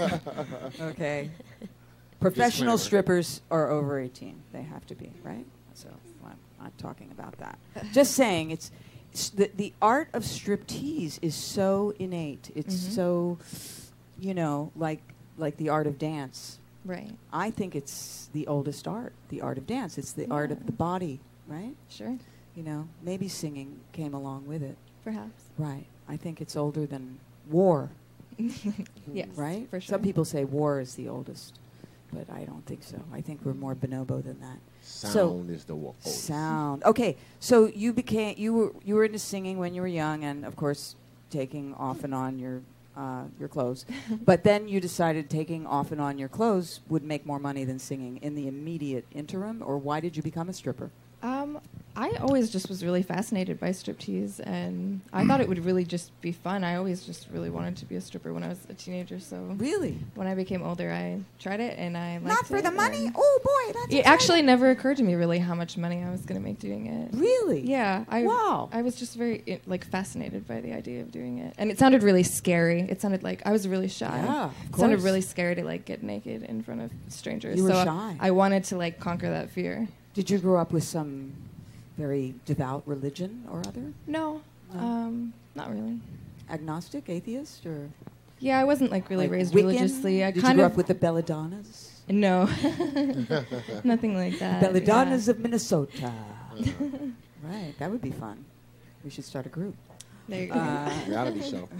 D: Okay, professional
F: Disclaimer.
D: strippers are over eighteen. They have to be, right? So I'm not talking about that. Just saying, it's, it's the the art of striptease is so innate. It's
H: Mhm.
D: so, you know, like like the art of dance.
H: Right.
D: I think it's the oldest art, the art of dance. It's the art
H: Yeah.
D: of the body, right?
H: Sure.
D: You know, maybe singing came along with it.
H: Perhaps.
D: Right. I think it's older than war,
H: Yes.
D: right?
H: For sure.
D: Some people say war is the oldest, but I don't think so. I think we're more bonobo than that.
F: Sound
D: So-
F: is the wo- oldest.
D: Sound. Okay, so you became you were you were into singing when you were young, and of course, taking off and on your uh, your clothes. But then you decided taking off and on your clothes would make more money than singing in the immediate interim. Or why did you become a stripper?
H: Um, I always just was really fascinated by striptease, and I thought it would really just be fun. I always just really wanted to be a stripper when I was a teenager. So
D: Really?
H: when I became older, I tried it, and I liked
D: Not for
H: it,
D: the money.
H: and
D: Oh boy, that's
H: It actually never occurred to me really how much money I was going to make doing it.
D: really.
H: Yeah, I
D: Wow.
H: I was just very i like fascinated by the idea of doing it, and it sounded really scary. It sounded like I was really shy.
D: Yeah, of
H: It sounded
D: course.
H: really scary to like get naked in front of strangers.
D: You were
H: so
D: shy.
H: I wanted to like conquer that fear.
D: Did you grow up with some very devout religion or other?
H: No,
D: No.
H: um, not really.
D: Agnostic, atheist, or
H: Yeah, I wasn't like really
D: like
H: raised
D: Wiccan?
H: religiously. I
D: Did
H: kind
D: you grow
H: of
D: up with the Belladonnas?
H: no, nothing like that.
D: Belladonnas
H: yeah.
D: of Minnesota. Right, that would be fun. We should start a group.
H: There you go.
D: Uh,
F: Reality show.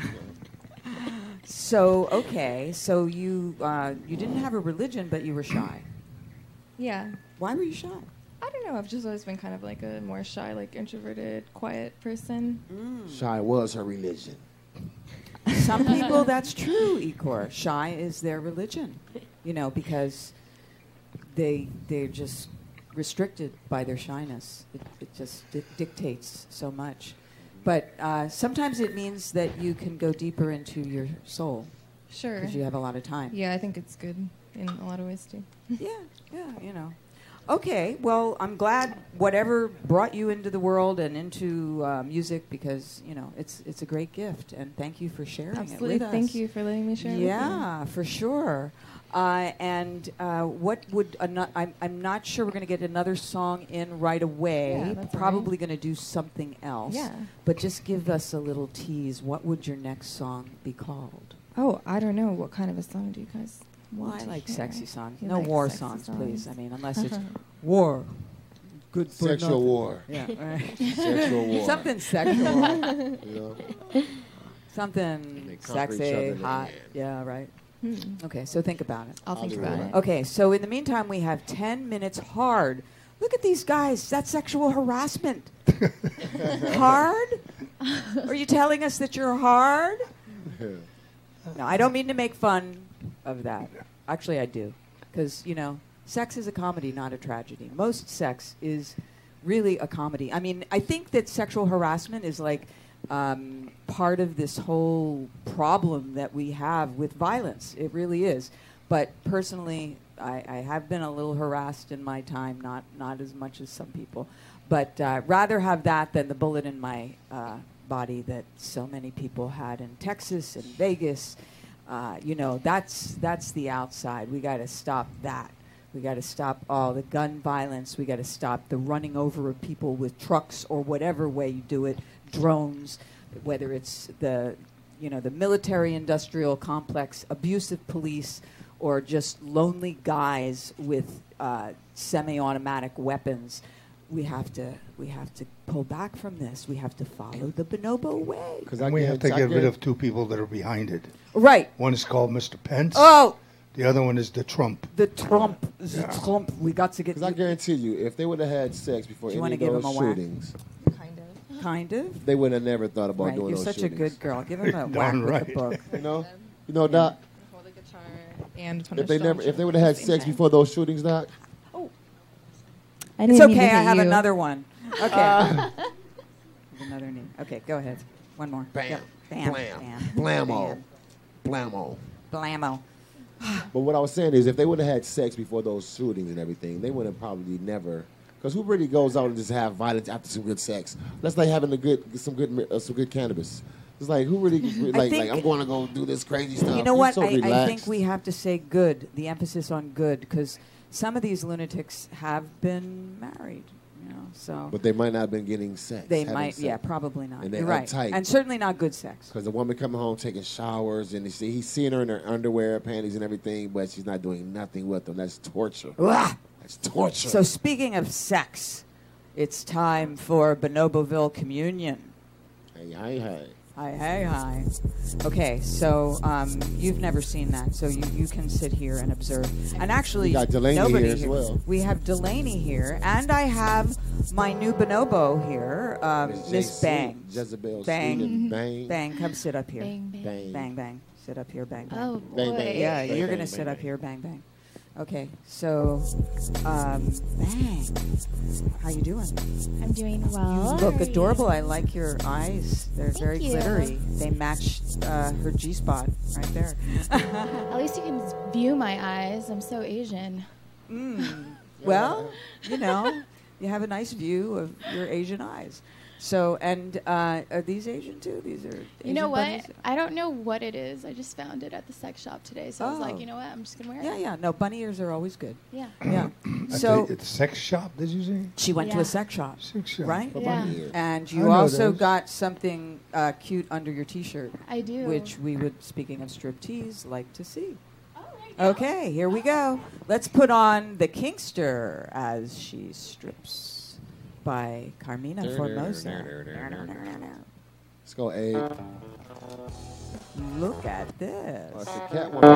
D: so okay, so you uh, you didn't have a religion, but you were shy.
H: yeah.
D: Why were you shy?
H: I don't know. I've just always been kind of like a more shy, like introverted, quiet person.
F: Shy was her religion.
D: Some people, that's true, Ikor. Shy is their religion, you know, because they they're just restricted by their shyness. It, it just di- dictates so much. But uh, sometimes it means that you can go deeper into your soul
H: Sure.
D: because you have a lot of time.
H: Yeah, I think it's good in a lot of ways too.
D: Yeah, yeah, you know. Okay, well, I'm glad whatever brought you into the world and into uh, music, because you know it's it's a great gift, and thank you for sharing
H: Absolutely.
D: it with us.
H: Thank you for letting me share. it
D: Yeah, for sure. Uh, and uh, what would ano- I'm I'm not sure we're going to get another song in right away.
H: Yeah, that's all
D: Probably going to do something else.
H: Yeah.
D: But just give us a little tease. What would your next song be called?
H: Oh, I don't know. What kind of a song do you guys
D: Well,
H: want
D: I
H: to
D: like
H: hear?
D: sexy songs.
H: You
D: No
H: like
D: war
H: sexy
D: songs,
H: songs.
D: please. I mean, unless it's war. Good for
F: Sexual
D: nothing.
F: war.
D: Yeah. right.
F: Sexual war.
D: Something sexual.
F: You know?
D: Something
F: They conquer each other
D: sexy,
F: in the
D: hot.
F: end.
D: Yeah, right.
H: Hmm.
D: Okay, so think about it.
H: I'll think
F: do
H: about
F: it.
H: it.
D: Okay, so in the meantime, we have ten minutes hard. Look at these guys. That's sexual harassment. Hard? Are you telling us that you're hard? No, I don't mean to make fun of that. Actually, I do. Because, you know, sex is a comedy, not a tragedy. Most sex is really a comedy. I mean, I think that sexual harassment is like um, part of this whole problem that we have with violence. It really is. But personally, I, I have been a little harassed in my time, not, not as much as some people. But uh, rather have that than the bullet in my uh, body that so many people had in Texas and Vegas. Uh, you know, that's that's the outside. We got to stop that. We got to stop all the gun violence. We got to stop the running over of people with trucks or whatever way you do it, drones, whether it's the, you know, the military-industrial complex, abusive police, or just lonely guys with uh, semi-automatic weapons. we have to we have to pull back from this. We have to follow the bonobo way.
F: Because
E: And we have to get rid of two people that are behind it.
D: Right.
E: One is called Mister Pence.
D: Oh,
E: The other one is the Trump.
D: the Trump, the
E: Yeah.
D: Trump. We got to get.
F: Because I guarantee you, if they would have had sex before
D: Do you
F: any
D: wanna
F: of
D: give
F: those
D: him a whack?
F: shootings,
I: Kind of.
D: Kind of.
F: they would have never thought about
D: Right.
F: doing
D: You're
F: those
D: such
F: shootings.
D: a good girl. Give him a
E: Darn
D: whack with the
E: right.
D: book.
F: You know, you know, Doc.
I: Hold a guitar and
F: If they never, if they would have had sex before those shootings, Doc.
H: I
D: It's
H: didn't mean to
D: okay. I
H: hit
D: have
H: you.
D: another one. Okay. Another knee. Okay, go ahead. One more.
F: Bam,
D: Yep. Bam.
F: blam,
D: Bam.
F: blammo, blammo.
D: Blammo.
F: But what I was saying is, if they would have had sex before those shootings and everything, they would have probably never. Because who really goes out and just have violence after some good sex? That's like having a good, some good, uh, some good cannabis. It's like who really, like, like
D: think-
F: I'm going to go do this crazy stuff.
D: You know
F: You're
D: what?
F: So
D: I, I think
F: relaxed.
D: we have to say good. The emphasis on good, because some of these lunatics have been married. You know, so
F: But they might not have been getting sex.
D: they
F: having
D: might.
F: sex.
D: Yeah, probably not.
F: And they're
D: You're right.
F: uptight.
D: And certainly not good sex.
F: Because the woman coming home taking showers and he see, he's seeing her in her underwear, panties, and everything, but she's not doing nothing with them. That's torture.
D: Ugh.
F: That's torture.
D: So speaking of sex, it's time for Bonoboville communion.
F: hey, hey, hey.
D: Hi, hi, hi. Okay, so um, you've never seen that, so you, you can sit here and observe. And actually,
F: We got Delaney
D: nobody
F: here as well.
D: We have Delaney here, and I have my new bonobo here, um,
F: Miss
D: Miss
F: J C,
D: Bang.
F: Jezebel
D: Bang.
F: Sweden, Bang.
D: Bang, come sit up here.
G: Bang, bang.
F: Bang.
D: Bang, bang. Sit up here, bang, bang.
G: Oh boy.
F: Bang, bang.
D: Yeah,
F: Bang,
D: you're
F: bang,
D: going to
F: bang,
D: sit
F: bang.
D: up here, bang, bang. Okay, so, um, Bang. How you doing?
G: I'm doing well.
D: You look adorable. I like your eyes. They're
G: Thank
D: very
G: you.
D: glittery. They match uh, her G-spot right there.
G: At least you can view my eyes. I'm so Asian.
D: Mm. Well, you know, you have a nice view of your Asian eyes. So, and uh, are these Asian too? These are Asian
G: You know what?
D: bunnies?
G: I don't know what it is. I just found it at the sex shop today, so I was
D: Oh.
G: like, you know what? I'm just gonna wear
D: Yeah,
G: it.
D: yeah. No, bunny ears are always good.
G: Yeah.
D: Yeah.
E: At
D: so
E: the, at the sex shop, did you say?
D: she went to
G: Yeah.
D: a sex shop,
E: Sex shop.
D: right?
F: For
G: Yeah.
F: bunny ears.
D: And
E: I
D: you
E: know
D: also
E: those.
D: got something uh, cute under your T-shirt,
G: I do.
D: which we would, speaking of striptease, like to see.
G: Oh, there you go.
D: Okay, here we go. Let's put on the Kingster as she strips by Carmina Formosa.
F: Let's go, Abe.
D: Look at
F: Oh, it's
D: this.
F: a cat one.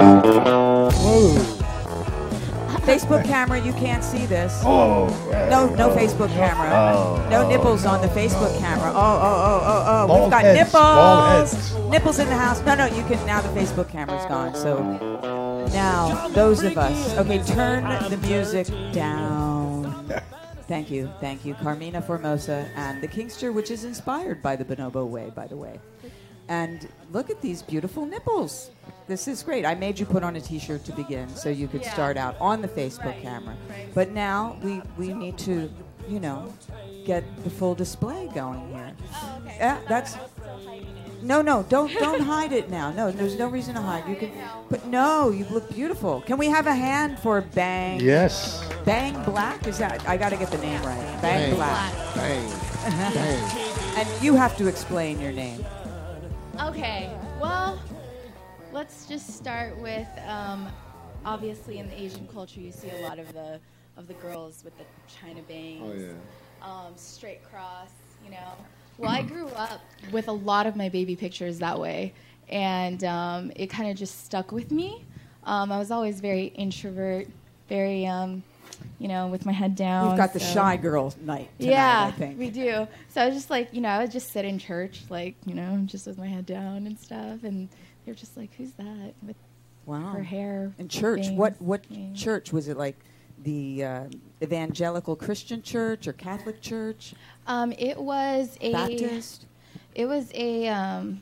E: Whoa.
D: Facebook camera, you can't see this.
E: Oh.
D: No, no Facebook camera.
E: Oh,
D: No
E: oh,
D: nipples on the Facebook camera. Oh, oh, oh, oh, oh.
E: Bald
D: We've got
E: heads,
D: nipples.
E: bald heads.
D: Nipples in the house. No, no, you can, now the Facebook camera's gone. So now, those of us. Okay, turn the music down. Thank you, thank you. Carmina Formosa and the Kingster, which is inspired by the Bonobo Way, by the way. And look at these beautiful nipples. This is great. I made you put on a T-shirt to begin so you could
G: Yeah.
D: start out on the Facebook
G: Right,
D: camera.
G: right.
D: But now we, we need to, you know, get the full display going here.
G: Oh, okay.
D: Yeah,
G: So
D: that's-
G: I was still hiding it.
D: No, no, don't don't hide it now. No, there's no reason to hide. You can, but no, you look beautiful. Can we have a hand for Bang?
E: Yes.
D: Bang Black? Is that? I got to get the name right. Bang,
F: Bang.
D: Black.
F: Bang. Bang.
D: And you have to explain your name.
G: Okay, well, let's just start with um, obviously in the Asian culture you see a lot of the of the girls with the China bangs,
F: Oh, yeah.
G: um, straight cross, you know. Well, I grew up with a lot of my baby pictures that way, and um, it kind of just stuck with me. Um, I was always very introvert, very, um, you know, with my head down.
D: We've got the
G: so-
D: shy girl night tonight,
G: yeah,
D: I think.
G: we do. So I was just like, you know, I would just sit in church, like, you know, just with my head down and stuff, and they were just like, "Who's that?" With
D: Wow.
G: her hair.
D: In church,
G: bangs.
D: what what
G: Yeah.
D: church was it? Like the uh, evangelical Christian church or Catholic church?
G: Um, it was a
D: Baptist?
G: It was a um,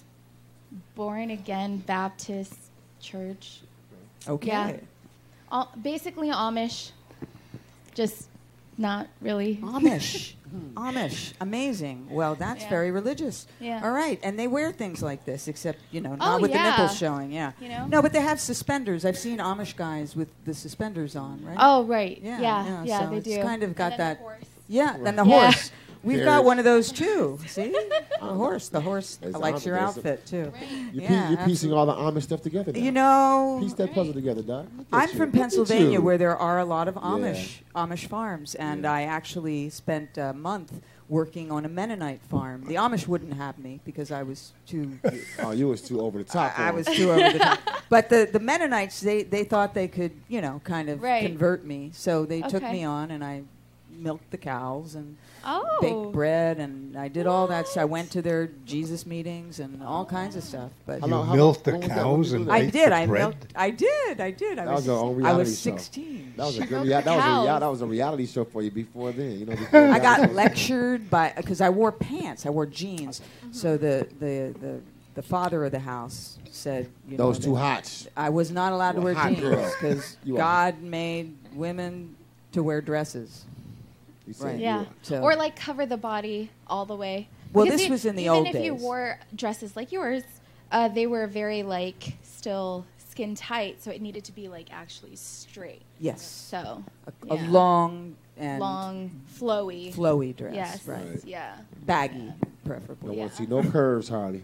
G: born again Baptist church.
D: Okay.
G: Yeah. All, basically Amish, just not really.
D: Amish. Amish. Amazing. Well, that's
G: Yeah.
D: very religious.
G: Yeah.
D: All right. And they wear things like this, except, you know, not
G: Oh,
D: with
G: yeah.
D: the nipples showing. Yeah.
G: You know?
D: No, but they have suspenders. I've seen Amish guys with the suspenders on, right?
G: Oh right.
D: Yeah,
G: Yeah.
D: yeah,
G: Yeah.
D: so
G: they
D: it's
G: do.
D: kind of got
G: And then
D: that-
G: the horse.
D: Yeah. Then the
G: Yeah.
D: horse. We've
F: Carriage.
D: got one of those too. See, the horse. The horse
F: It's
D: likes your
F: Amish.
D: outfit too.
F: You're,
D: Yeah,
F: pie- you're piecing all the Amish stuff together now.
D: You know,
F: Piece that puzzle together, Doc. Look at
D: I'm
F: you.
D: from
F: Look at
D: Pennsylvania,
F: you.
D: where there are a lot of Amish Amish farms, and
F: Yeah.
D: I actually spent a month working on a Mennonite farm. The Amish wouldn't have me because I was too.
F: Oh, you was too over the top.
D: I, I
F: on
D: was
F: it.
D: too over the top. But the, the Mennonites, they, they thought they could, you know, kind of
G: Right.
D: convert me. So they took
G: Okay.
D: me on, and I milked the cows and
G: Oh.
D: baked bread, and I did all that. So I went to their Jesus meetings and all kinds of stuff. But
F: How
E: You
F: long- how
E: milked
F: long-
E: the
F: when was that? When
E: cows
F: you
E: and
F: do that?
D: I
E: baked
D: did.
E: the
D: I
E: bread?
D: milked. I did. I did. I
F: That was your own
D: I
F: reality
D: was
F: show.
D: sixteen.
F: That was a
G: She
F: good
G: milked
F: rea-
G: the
F: that was a rea-
G: cows.
F: that was a reality show for you before then. You know, before
D: I got
F: reality-
D: lectured by because I wore pants. I wore jeans. So the, the, the, the father of the house said, you know,
F: Those two
D: that
F: hots.
D: I was not allowed to
F: You a
D: wear
F: hot
D: jeans
F: girl.
D: because
F: You a-
D: God made women to wear dresses.
F: He said
D: Right.
F: you
G: Yeah.
F: were-
D: So-
G: Or like cover the body all the way.
D: Well,
G: Because
D: this
G: e-
D: was in the
G: even
D: old
G: if you
D: days.
G: wore dresses like yours, uh, they were very like still skin tight, so it needed to be like actually straight.
D: Yes,
G: So
D: a,
G: yeah.
D: a long and
G: long, flowy.
D: flowy dress.
G: Yes.
D: Right.
F: Right.
G: Yeah.
D: Baggy,
F: Don't
D: preferably.
F: want to see no curves, Harley.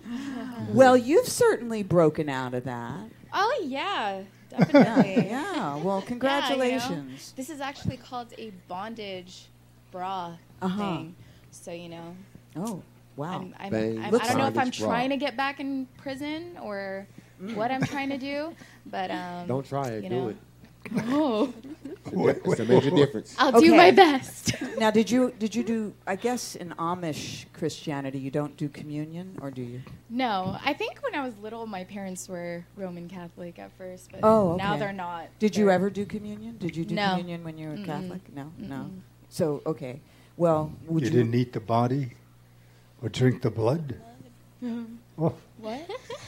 D: Well, you've certainly broken out of that.
G: Oh yeah, definitely.
D: Yeah. Well, congratulations.
G: This is actually called a bondage bra
D: Uh-huh.
G: thing. So you know,
D: Oh, wow.
G: I'm, I'm,
F: Bang.
G: I'm,
F: Looks
G: I don't know if I'm
F: bondage bra.
G: trying to get back in prison or
D: Mm.
G: what I'm trying to do, but um,
F: Don't try it.
G: you
F: Do
G: know.
F: it.
G: Oh,
F: It's a major difference.
G: I'll
D: Okay.
G: do my best.
D: Now, did you did you do? I guess in Amish Christianity, you don't do communion, or do you?
G: No, I think when I was little, my parents were Roman Catholic at first, but
D: Oh,
G: now
D: okay.
G: they're not.
D: Did you
G: They're-
D: ever do communion? Did you do
G: No.
D: communion when you were
G: Mm-mm.
D: Catholic? No, no.
G: Mm-mm.
D: So okay. Well, would
E: You
D: you?
E: didn't eat the body or drink the blood? Oh,
G: What?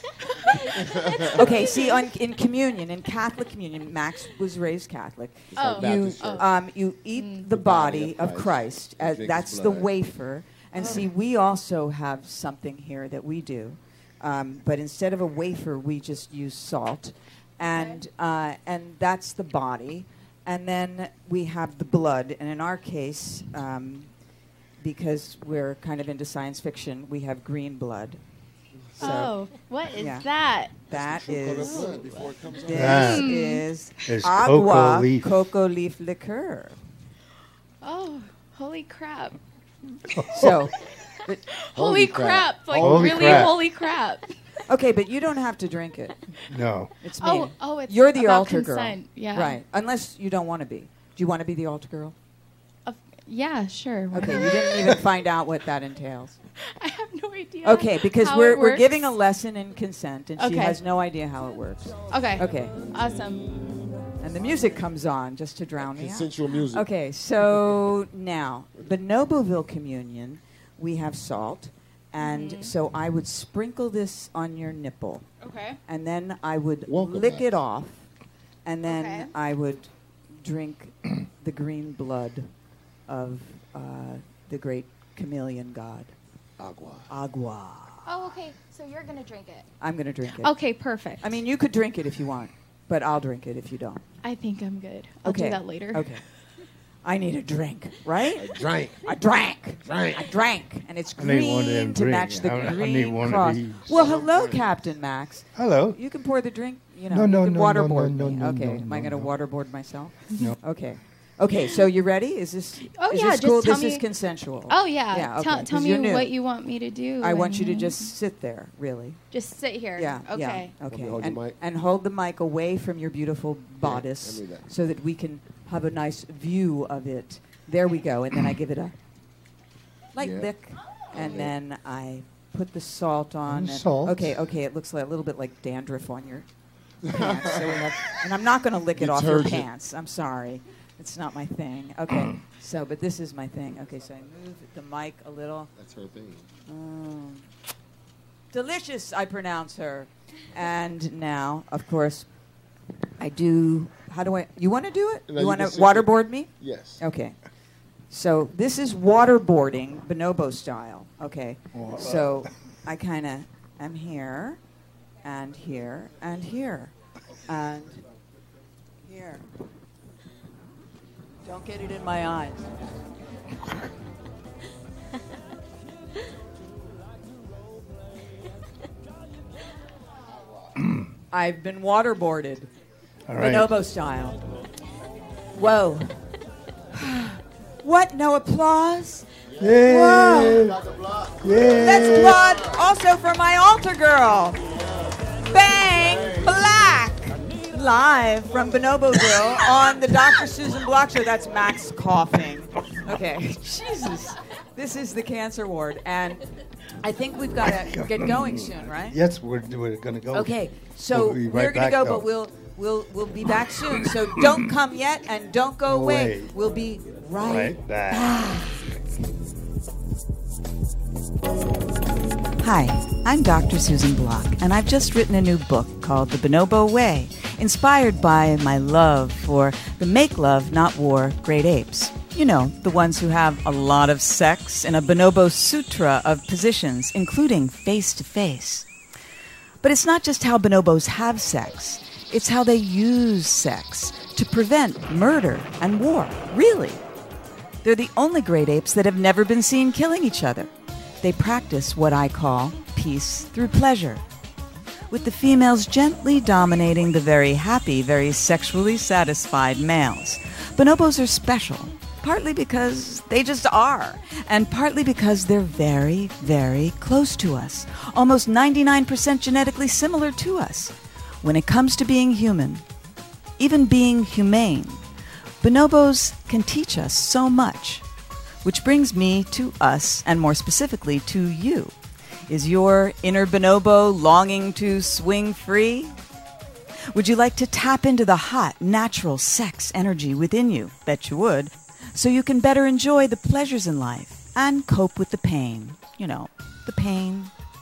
D: Okay. See, on, in communion, in Catholic communion, Max was raised Catholic.
F: It's like
G: Oh.
F: Baptist
G: You-
F: church.
D: Um, you eat
G: Mm.
D: the body of Christ.
F: You
D: As,
F: drink his
D: that's the
F: blood.
D: wafer. And see, we also have something here that we do, um, but instead of a wafer, we just use salt, and uh, and that's the body. And then we have the blood, and in our case, um, because we're kind of into science fiction, we have green blood. So
G: Oh, what is
D: yeah.
G: that?
D: that
F: Coconut
D: is
F: blood before it comes out.
D: this
E: That
D: is
E: is
D: agua
E: cocoa leaf.
D: cocoa leaf liqueur.
G: Oh, holy crap.
D: So,
G: Holy,
F: Holy
G: crap.
F: crap.
G: Like,
E: Holy
G: really,
E: crap.
G: holy crap.
D: okay, but you don't have to drink it.
E: no.
D: It's me.
G: Oh, oh, it's
D: You're the
G: about
D: altar
G: consent.
D: girl.
G: Yeah.
D: Right. Unless you don't want to be. Do you want to be the altar girl?
G: Of- yeah, sure. why
D: Okay,
G: not?
D: you didn't even find out what that entails.
G: I have no idea.
D: Okay, because
G: how
D: we're
G: it
D: we're
G: works.
D: giving a lesson in consent, and she
G: Okay.
D: has no idea how it works.
G: Okay.
D: Okay,
G: Awesome.
D: and the music comes on just to drown me out.
F: Consensual music.
D: Okay, so now the Nobleville communion, we have salt, and
G: Mhm.
D: so I would sprinkle this on your nipple,
G: Okay.
D: and then I would
F: Welcome
D: lick
F: back.
D: it off, and then
G: Okay.
D: I would drink the green blood of uh, the great chameleon god,
F: Agua.
D: Agua.
G: Oh, okay. So you're going to drink it.
D: I'm going to drink it.
G: Okay, perfect.
D: I mean, you could drink it if you want, but I'll drink it if you don't.
G: I think I'm good. I'll
D: Okay.
G: do that later.
D: Okay. I need a drink, right?
F: Drank.
D: I drank.
F: Drank.
D: I drank, and it's
E: I need one of
D: green
E: them
D: to
E: drinks.
D: match the
E: I- I
D: green
E: need one of
D: cross.
E: these.
D: Well, hello, Captain Max.
E: Hello.
D: You can pour the drink. You know,
E: No, no,
D: you can
E: no,
D: waterboard
E: no, no,
D: me.
E: no,
D: okay,
E: no,
D: am I
E: no,
D: going to
E: no.
D: waterboard myself?
E: No.
D: Okay. Okay. So you ready? Is this?
G: Oh,
D: is
G: yeah,
D: This
G: just
D: cool?
G: tell
D: This
G: me-
D: is consensual.
G: Oh, yeah.
D: Yeah,
G: Tell,
D: okay,
G: tell
D: 'cause
G: me
D: you're new.
G: what you want me to do.
D: I want you to
G: and
D: just sit there, really.
G: just sit here.
D: Yeah.
G: Okay.
D: Yeah. Okay.
F: me hold your
D: And,
F: mic?
D: and hold the mic away from your beautiful bodice,
F: I knew that.
D: so that we can have a nice view of it. There we go. And then I give it a light
F: Yeah.
D: lick, and then I put the salt on.
E: And
D: and-
E: salt.
D: Okay. Okay. It looks like a little bit like dandruff on your pants. So we have, and I'm not going to lick it off your
F: Detergent.
D: pants. I'm sorry. It's not my thing. Okay. So, but this is my thing. Okay. So I move the mic a little.
F: That's her thing.
D: Mm. Delicious, I pronounce her. And now, of course, I do. How do I? You want to do it?
F: No,
D: you
F: you
D: want to
F: can sit there.
D: waterboard me?
F: Yes.
D: Okay. So this is waterboarding, bonobo style. Okay. So I kind of am here, and here, and here, and here. Don't get it in my eyes. I've been waterboarded.
E: All right.
D: Bonobo style. Whoa. What? No applause?
E: Yay.
D: Whoa.
E: Yay.
D: Let's applaud also for my altar girl. Bang Black. Live from Bonoboville on the Doctor Susan Block Show. That's Max coughing. Okay. Jesus. This is the cancer ward. And I think we've got to get going soon, right?
E: Yes, we're, we're going to go.
D: Okay. So
E: We'll be
D: we're
E: right
D: going to
E: back,
D: go,
E: though.
D: but we'll we'll we'll be back soon. So don't come yet and don't go away.
E: Away.
D: We'll be right,
E: Right back.
D: Hi, I'm Doctor Susan Block, and I've just written a new book called The Bonobo Way, inspired by my love for the make love, not war, great apes. You know, the ones who have a lot of sex in a bonobo sutra of positions, including face-to-face. But it's not just how bonobos have sex. It's how they use sex to prevent murder and war, really. They're the only great apes that have never been seen killing each other. They practice what I call peace through pleasure, with the females gently dominating the very happy, very sexually satisfied males. Bonobos are special, partly because they just are, and partly because they're very, very close to us, almost ninety-nine percent genetically similar to us. When it comes to being human, even being humane, bonobos can teach us so much. Which brings me to us, and more specifically to you. Is your inner bonobo longing to swing free? Would you like to tap into the hot, natural sex energy within you? Bet you would. So you can better enjoy the pleasures in life and cope with the pain. You know, the pain.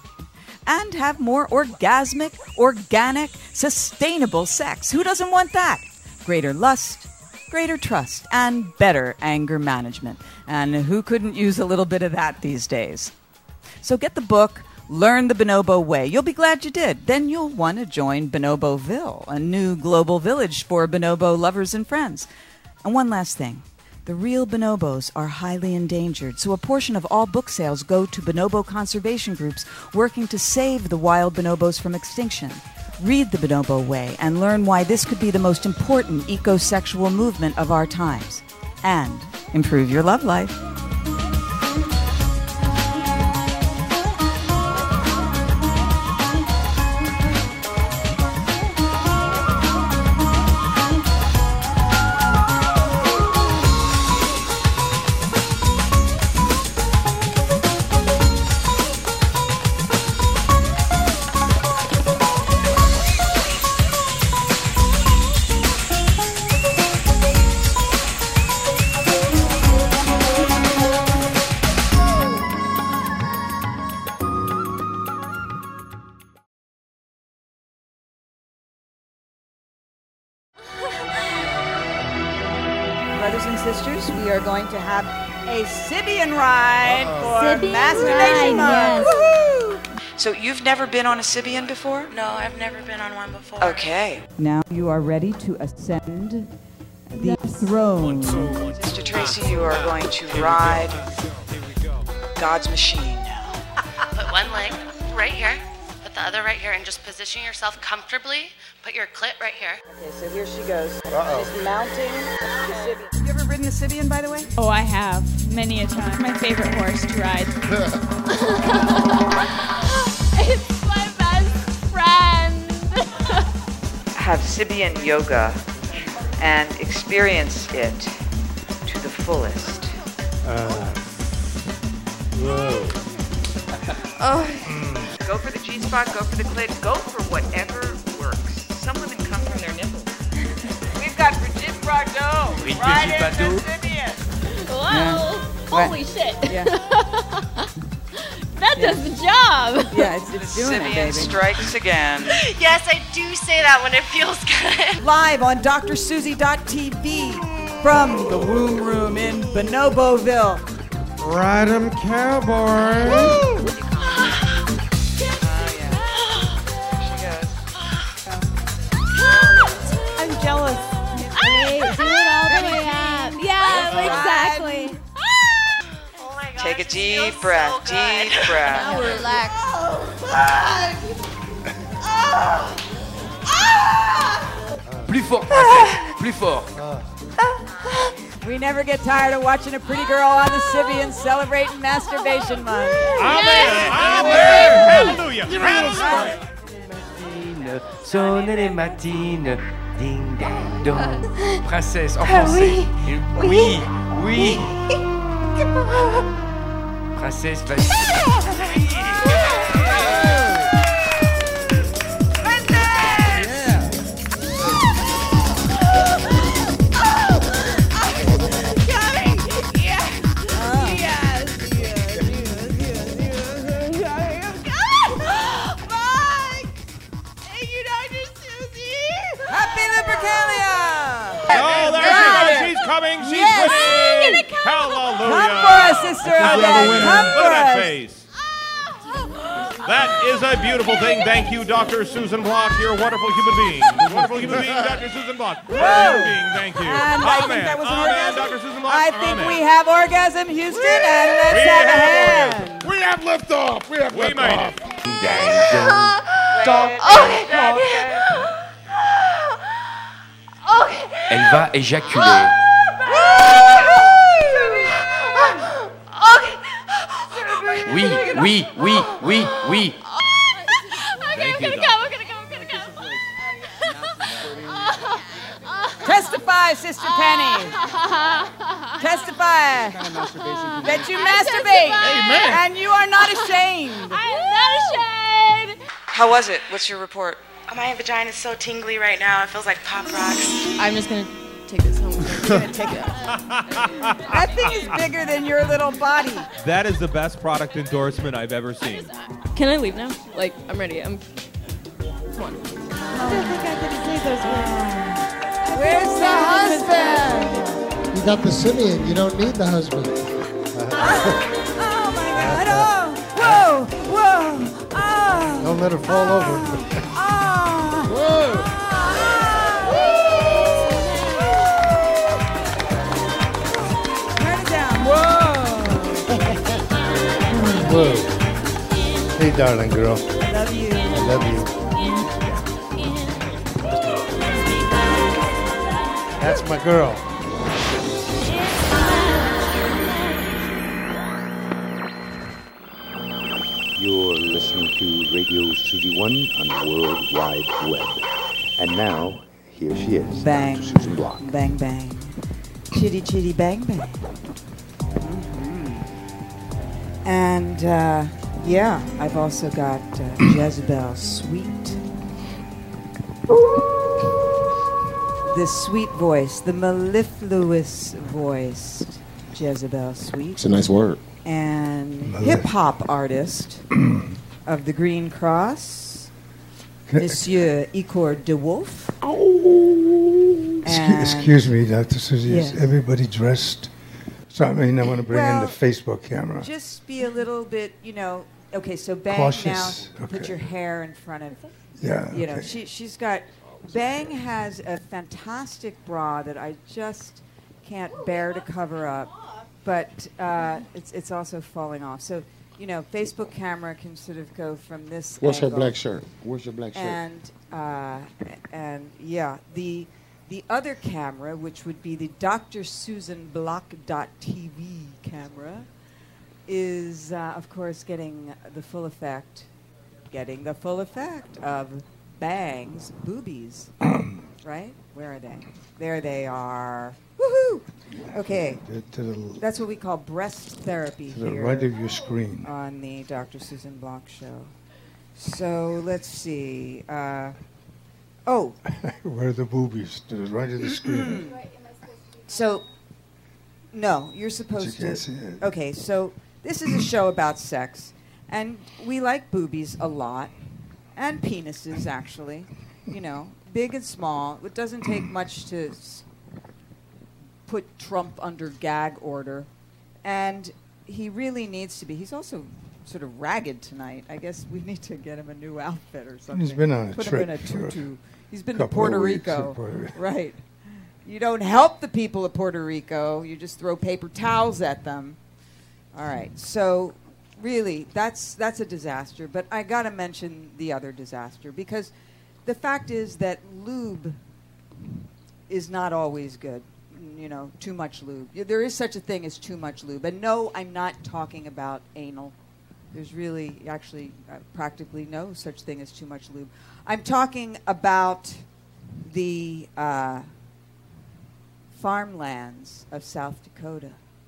D: And have more orgasmic, organic, sustainable sex. Who doesn't want that? Greater lust, greater trust, and better anger management. And who couldn't use a little bit of that these days? So get the book, Learn the Bonobo Way. You'll be glad you did. Then you'll want to join Bonoboville, a new global village for bonobo lovers and friends. And one last thing. The real bonobos are highly endangered, so a portion of all book sales go to bonobo conservation groups working to save the wild bonobos from extinction. Read The Bonobo Way and learn why this could be the most important ecosexual movement of our times. And improve your love life. Brothers and sisters, we are going to have a Sibian ride for
I: Sibian
D: Masturbation
I: ride,
D: Month.
I: yes.
D: Woohoo! So you've never been on a Sibian before?
J: No, I've never been on one before.
D: Okay. Now you are ready to ascend the throne. Sister Tracy, you are going to ride God's machine now.
J: Put one leg right here, put the other right here, and just position yourself comfortably. Put your clit right here.
D: Okay, so here she goes. She's mounting the Sibian. Have you ever ridden a Sibian, by the way?
K: Oh, I have. Many a time. My favorite horse to ride.
I: It's my best friend.
B: Have Sibian yoga and experience it to the fullest.
E: Uh, whoa.
B: Oh. Go for the G-spot, go for the clit, go for whatever works. Some women come from their nipples. We've got Brigitte Bardot
L: Brigitte
B: riding
L: Bardot.
B: the Sibian.
I: Whoa.
D: Yeah.
I: Holy
D: Right.
I: shit.
D: Yeah.
I: That does the job.
D: Yeah, it's, it's doing it,
B: Sibian
D: baby.
B: strikes again.
J: Yes, I do say that when it feels good.
D: Live on D R Susie dot T V from the Womb Room in Bonoboville.
L: Ride 'em, cowboy.
K: I'm jealous.
I: Wait, do it all the way up. Yeah, exactly.
J: Oh my gosh,
B: Take a
J: it feels
B: deep breath,
J: so good.
B: deep breath.
I: Now relax.
M: Plus fort, princesse. Plus fort.
D: We never get tired of watching a pretty girl on the Sibian celebrating masturbation month.
N: Amen. Amen. Hallelujah. Hallelujah.
M: Sonne les matines. Ding, ding, dong. Princesse, en
H: Ah
M: français.
H: oui.
M: Oui, oui. Princesse, vas-y.
N: Oh, there she goes. She's coming. She's
D: Yes.
N: winning. Hallelujah.
D: Come for us, Sister Odette. Come
N: Look
D: for
N: at that
D: us.
N: face. That is a beautiful thing. Thank you, Doctor Susan Block. You're a wonderful human being. Wonderful human being, Doctor Susan Block. Wonderful human being. Thank you.
D: And I think
N: Amen.
D: that was an
N: Amen,
D: orgasm.
N: Doctor Susan Block.
D: I think
N: Amen.
D: we have orgasm, Houston, and let's
N: We
D: have a
N: have
D: hand.
N: orgasm.
F: We have liftoff. We have
N: We
F: liftoff.
N: made it.
M: Elle va éjaculer. Oui, oui, oui, oui, oui.
N: Thank you,
G: We're
N: Doc.
G: gonna go, we're gonna go.
D: Testify, Sister Penny. Testify that you masturbate.
N: Amen.
D: And you are not ashamed.
G: I'm not ashamed.
O: How was it? What's your report?
P: Oh, my vagina is so tingly right now. It feels like Pop Rocks.
K: I'm just gonna take this home.
D: You're gonna take it. That thing is bigger than your little body.
N: That is the best product endorsement I've ever seen.
K: Can I leave now? Like, I'm ready. I'm. Come on.
D: Where's the husband?
L: You got the Simeon. You don't need the husband.
D: Oh my God! Oh, whoa, whoa, oh,
L: Don't let her fall over.
D: oh. Turn it down. Whoa.
E: Whoa. Hey, darling girl.
D: I love you.
E: I love you. That's my girl.
C: You're listening to Radio Susie One on the World Wide Web. And now, here she is,
D: Bang.
C: Doctor Susan Block.
D: Bang, bang. Chitty, chitty, bang, bang. Mhm. And, uh, yeah, I've also got uh, Jezebel Sweet. The sweet voice, the mellifluous voiced Jezebel Sweet.
F: It's a nice word.
D: And
E: Mellif-
D: hip-hop artist of the Green Cross, Monsieur Igor DeWolf.
E: Excuse, excuse me, Doctor Susie.
D: Yes.
E: Is everybody dressed? So, I mean, I want to bring
D: Well,
E: in the Facebook camera.
D: Just be a little bit, you know. Okay, so Bang
E: Cautious,
D: now. Put
E: okay.
D: your hair in front of.
E: Yeah,
D: You know,
E: okay.
D: she she's got. Bang has a fantastic bra that I just can't bear to cover up, but uh, it's it's also falling off. So, you know, Facebook camera can sort of go from this.
F: What's her
D: angle.
F: black shirt? Where's your black shirt?
D: And uh, and yeah, the the other camera, which would be the Doctor Susan Block dot T V camera, is uh, of course getting the full effect, getting the full effect of Bang's boobies. Right? Where are they? There they are. Woohoo! Okay.
E: To, to the,
D: That's what we call breast therapy
E: to the
D: here
E: right of your screen.
D: on the Doctor Susan Block show. So let's see. Uh, oh,
E: Where are the boobies? To the right of the screen.
D: so no, you're supposed
E: can't
D: to.
E: see it.
D: Okay, so this is a show about sex, and we like boobies a lot, and penises actually. You know, big and small. It doesn't take much to s- put Trump under gag order, and he really needs to be. He's also sort of ragged tonight. I guess we need to get him a new outfit or something.
E: He's been on a
D: Put
E: trip
D: him in a
E: for a
D: tutu. He's been to
E: couple
D: Puerto
E: of weeks
D: Rico.
E: in Puerto Rico.
D: Right. You don't help the people of Puerto Rico. You just throw paper towels at them. All right. So really, that's that's a disaster. But I got to mention the other disaster because the fact is that lube is not always good. You know, too much lube. Yeah, there is such a thing as too much lube. And no, I'm not talking about anal. There's really, actually, uh, practically no such thing as too much lube. I'm talking about the uh, farmlands of South Dakota,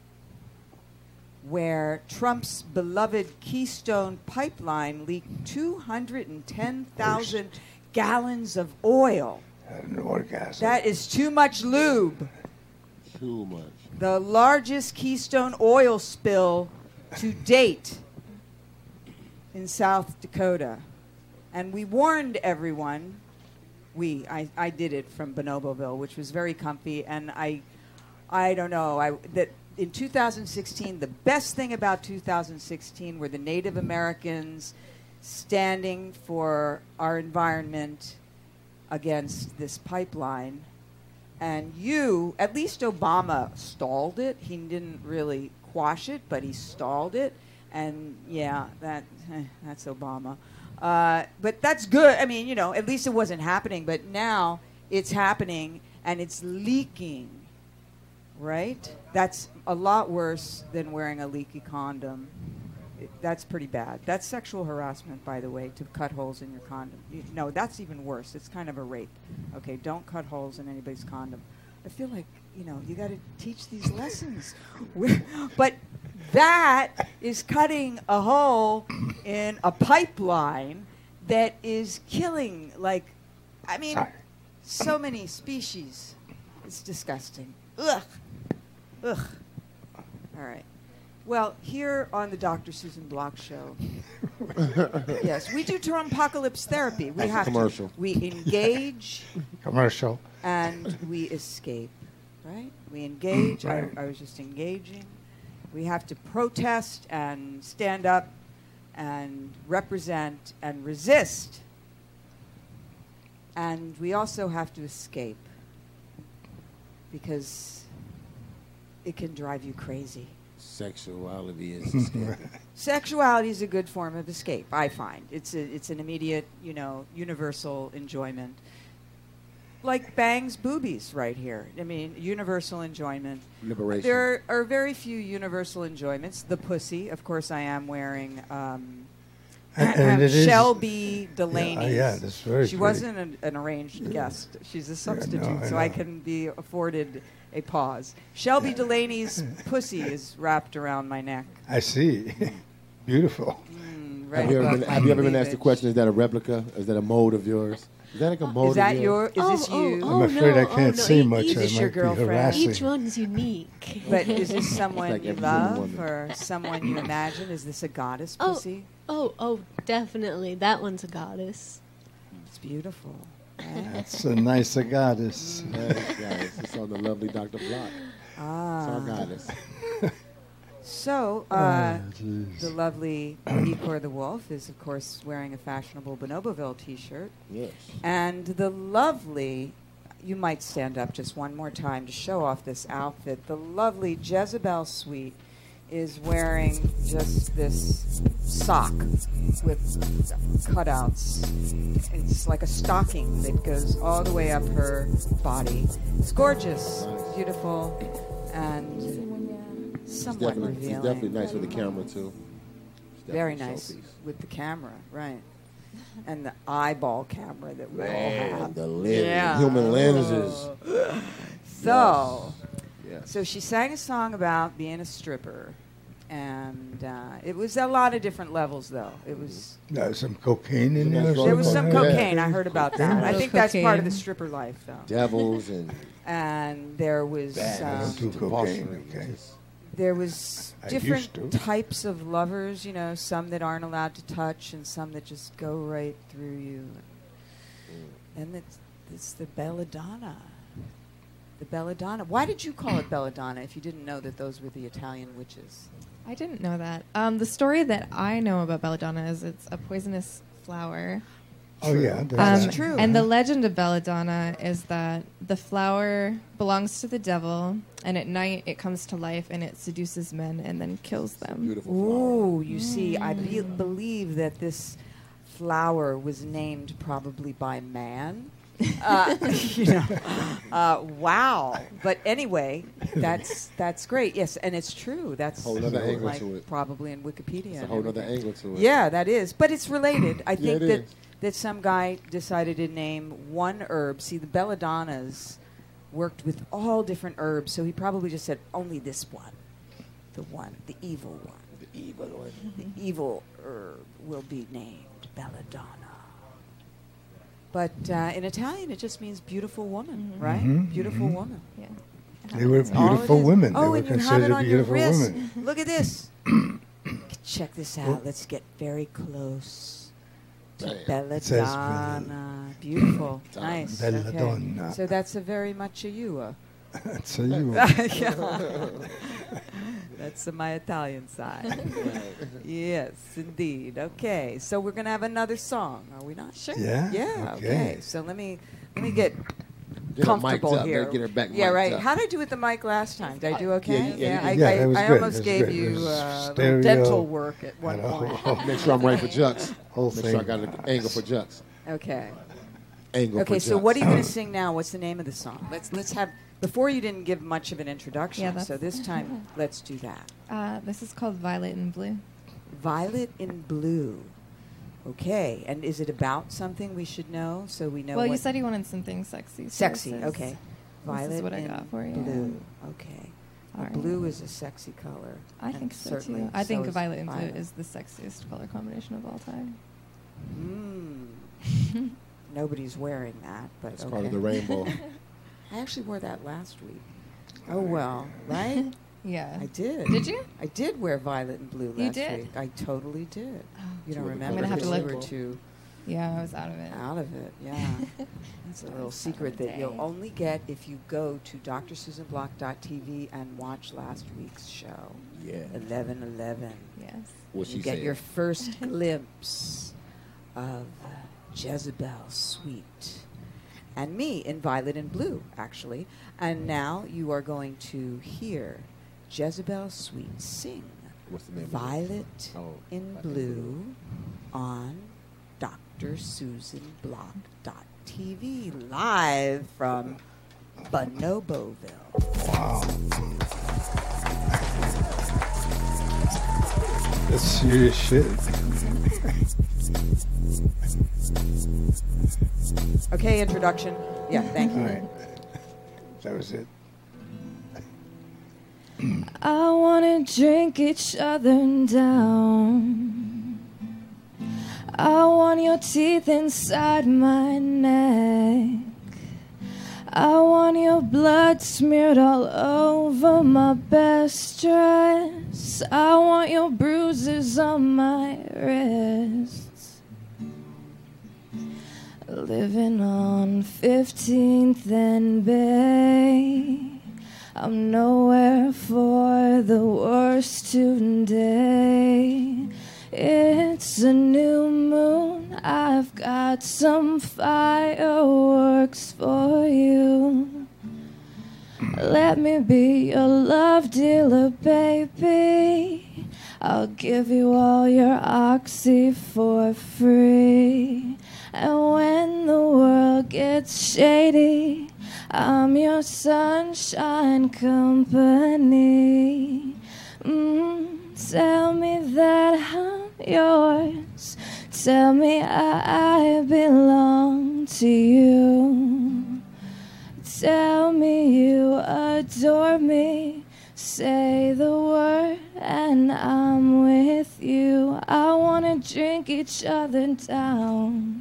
D: where Trump's beloved Keystone Pipeline leaked two hundred ten thousand gallons of oil.
E: An orgasm.
D: That is too much lube.
F: Too much.
D: The largest Keystone oil spill to date in South Dakota. And we warned everyone. We, I, I did it from Bonoboville, which was very comfy. And I, I don't know, I, that in two thousand sixteen, the best thing about two thousand sixteen were the Native Americans standing for our environment against this pipeline. And you, at least Obama stalled it. He didn't really quash it, but he stalled it. And yeah, that eh, that's Obama. Uh, but that's good. I mean, you know, at least it wasn't happening. But now it's happening and it's leaking, right? That's a lot worse than wearing a leaky condom. It, that's pretty bad. That's sexual harassment, by the way, to cut holes in your condom. You, no, that's even worse. It's kind of a rape. Okay, don't cut holes in anybody's condom. I feel like, you know, you got to teach these lessons. But that is cutting a hole in a pipeline that is killing, like, I mean, Sorry. so many species. It's disgusting. Ugh. Ugh. All right. Well, here on the Doctor Susan Block Show, yes, we do Trumpocalypse therapy. We
F: That's
D: have
F: a commercial.
D: to. We engage.
E: Commercial.
D: And we escape, right? We engage.
E: Right.
D: I, I was just engaging. We have to protest and stand up and represent and resist. And we also have to escape because it can drive you crazy.
F: Sexuality is escape.
D: Sexuality is a good form of escape, I find. It's a, it's an immediate, you know, universal enjoyment. Like Bang's boobies right here. I mean, universal enjoyment.
F: Liberation.
D: There are very few universal enjoyments. The pussy, of course, I am wearing um,
E: And- and it is-
D: Shelby Delaney.
E: Yeah, yeah, that's very
D: She
E: pretty.
D: wasn't an, an arranged guest. She's a substitute,
E: no, I
D: so I
E: know.
D: can be afforded a pause. Shelby Delaney's pussy is wrapped around my neck.
E: I see. Beautiful.
D: Mm, right
F: have you ever
D: above
F: been,
D: my
F: have you ever been asked the
D: cleavage.
F: question, is that a replica? Is that a mold of yours? Is that like a mold
D: Is that
F: of
D: your?
F: yours?
D: Is
I: Oh,
D: this
I: oh,
D: you?
I: oh,
E: I'm afraid
I: no,
E: I can't
I: oh, no,
E: see
I: e-
E: much.
I: each-
E: I
D: Is this your
E: might be
D: girlfriend?
E: harassing.
I: Each one's unique.
D: But is this someone
F: like
D: you
F: every
D: love
F: woman.
D: or someone you imagine? Is this a goddess
I: Oh,
D: pussy?
I: oh, oh, definitely. That one's a goddess.
D: It's beautiful. Right?
E: That's a nice goddess.
F: Yes, guys. It's on the lovely Doctor Block. It's
D: Ah.
F: our goddess.
D: So, uh, the lovely Igor the Wolf is, of course, wearing a fashionable Bonoboville T-shirt.
F: Yes.
D: And the lovely, you might stand up just one more time to show off this outfit. The lovely Jezebel Sweet is wearing just this sock with cutouts. It's like a stocking that goes all the way up her body. It's gorgeous, beautiful, and
F: It's
D: somewhat
F: definitely, it's
D: revealing.
F: definitely nice with the camera, too. It's
D: Very
F: definitely a
D: nice
F: showpiece.
D: with the camera, right? And the eyeball camera that we all
F: Man,
D: have.
F: the lens,
D: Yeah.
F: human lenses.
D: So,
F: Yes.
D: so she sang a song about being a stripper, and uh, it was a lot of different levels, though. It was
E: There's some cocaine in there. or
D: there was some
E: something?
D: cocaine. I heard about that. I think that's part of the stripper life, though.
F: Devils and
D: And there was
E: I don't
D: um,
E: do cocaine. Okay.
D: there was
E: I
D: different
E: used to.
D: types of lovers. You know, some that aren't allowed to touch, and some that just go right through you. And it's it's the belladonna. The belladonna. Why did you call it belladonna if you didn't know that those were the Italian witches?
Q: I didn't know that. Um, the story that I know about belladonna is it's a poisonous flower.
E: Oh, yeah.
Q: Um,
E: That's
D: true.
Q: And the legend of belladonna is that the flower belongs to the devil, and at night it comes to life and it seduces men and then kills them.
F: beautiful flower.
D: Ooh, you see, I be- believe that this flower was named probably by man uh, you know, uh, wow. But anyway, that's that's great. Yes, and it's true. That's
F: Whole other angle
D: like
F: to it.
D: probably in Wikipedia.
F: It's a
D: and
F: whole other
D: everything.
F: angle to it.
D: Yeah, that is. But it's related. I
F: Yeah,
D: think
F: it
D: that
F: is.
D: that some guy decided to name one herb. See, the belladonnas worked with all different herbs, so he probably just said only this one, the one, the evil one.
F: The evil one.
D: The evil herb will be named belladonna. But uh, in Italian, it just means beautiful woman, right?
E: Mhm,
D: Beautiful
E: mhm.
D: woman.
Q: Yeah.
E: They were
D: That's all it
E: beautiful
D: is.
E: women. They
D: Oh,
E: were
D: and you have it
E: considered
D: on your
E: beautiful
D: wrist.
E: women.
D: Look at this. Check this out. Let's get very close to
E: It says
D: belladonna. Beautiful. Nice. Okay.
E: Belladonna.
D: So that's a very much a you. Uh.
E: That's a you.
D: Yeah. That's uh, my Italian side. Yes, indeed. Okay, so we're gonna have another song, are we not?
Q: Sure.
E: Yeah?
D: Yeah.
E: Okay.
D: Okay. So let me let me get
F: Get her
D: comfortable
F: mic'd up.
D: here.
F: Gotta get her back
D: yeah,
F: mic'd
D: right.
F: up.
D: How did I do with the mic last time? Did I do okay?
F: Yeah, you- yeah, you
D: I,
F: did.
E: Yeah,
D: I,
E: that was
D: I
E: good.
D: almost
E: That was
D: gave
E: good. It
D: you
E: was
D: uh,
E: stereo
D: dental work at one
E: and all-
D: point.
F: Make sure I'm right for Jux.
E: Whole
F: Make sure I
E: thing.
F: got an angle for Jux.
D: Okay.
F: Angle
D: Okay,
F: for
D: so
F: Jux.
D: what are you going to sing now? What's the name of the song? Let's let's have. Before you didn't give much of an introduction,
Q: Yeah, that's-
D: so this time let's do that.
Q: Uh, this is called Violet and Blue.
D: Violet in Blue. Okay, and is it about something we should know so we know?
Q: Well, you
D: what
Q: said you wanted something sexy. so
D: sexy.
Q: this is-
D: Okay, Violet
Q: This is what I
D: in
Q: got for you.
D: Blue. Okay,
Q: All
D: Now,
Q: right.
D: blue is a sexy color.
Q: I
D: and
Q: think so
D: certainly
Q: too. I
D: so
Q: think
D: is
Q: violet and
D: violet.
Q: blue is the sexiest color combination of all time.
D: Mm. Nobody's wearing that, but
F: It's
D: okay.
F: part of the rainbow.
D: I actually wore that last week. Oh well, right?
Q: Yeah.
D: I did.
Q: Did you?
D: I did wear violet and blue last
Q: You did?
D: week. I totally did. you don't
F: Two of the
D: remember?
Q: I'm gonna have to
D: because
Q: look.
D: you were too
Q: Yeah, I was out of it.
D: out of it. Yeah, that's a little secret that you'll only get if you go to d r susan block dot t v and watch last week's show.
F: Yeah.
D: eleven eleven.
Q: Yes.
F: What
D: You
F: she
D: get
F: said.
D: your first glimpse of Jezebel Sweet and me in violet and blue, actually. And now you are going to hear Jezebel Sweet sing
F: What's the name of it?
D: Violet
F: Oh,
D: in
F: Violet in
D: Blue on d r susan block dot t v live from Bonoboville.
E: Wow. That's serious shit.
D: Okay, introduction. Yeah, thank you.
E: All right. That was it.
H: I wanna drink each other down. I want your teeth inside my neck. I want your blood smeared all over my best dress. I want your bruises on my wrists. Living on fifteenth and Bay. I'm nowhere for the worst today. It's a new moon. I've got some fireworks for you. Let me be your love dealer, baby. I'll give you all your oxy for free. And when the world gets shady, I'm your sunshine company. Mm, tell me that I'm yours. Tell me I belong to you. Tell me you adore me. Say the word and I'm with you. I wanna drink each other down.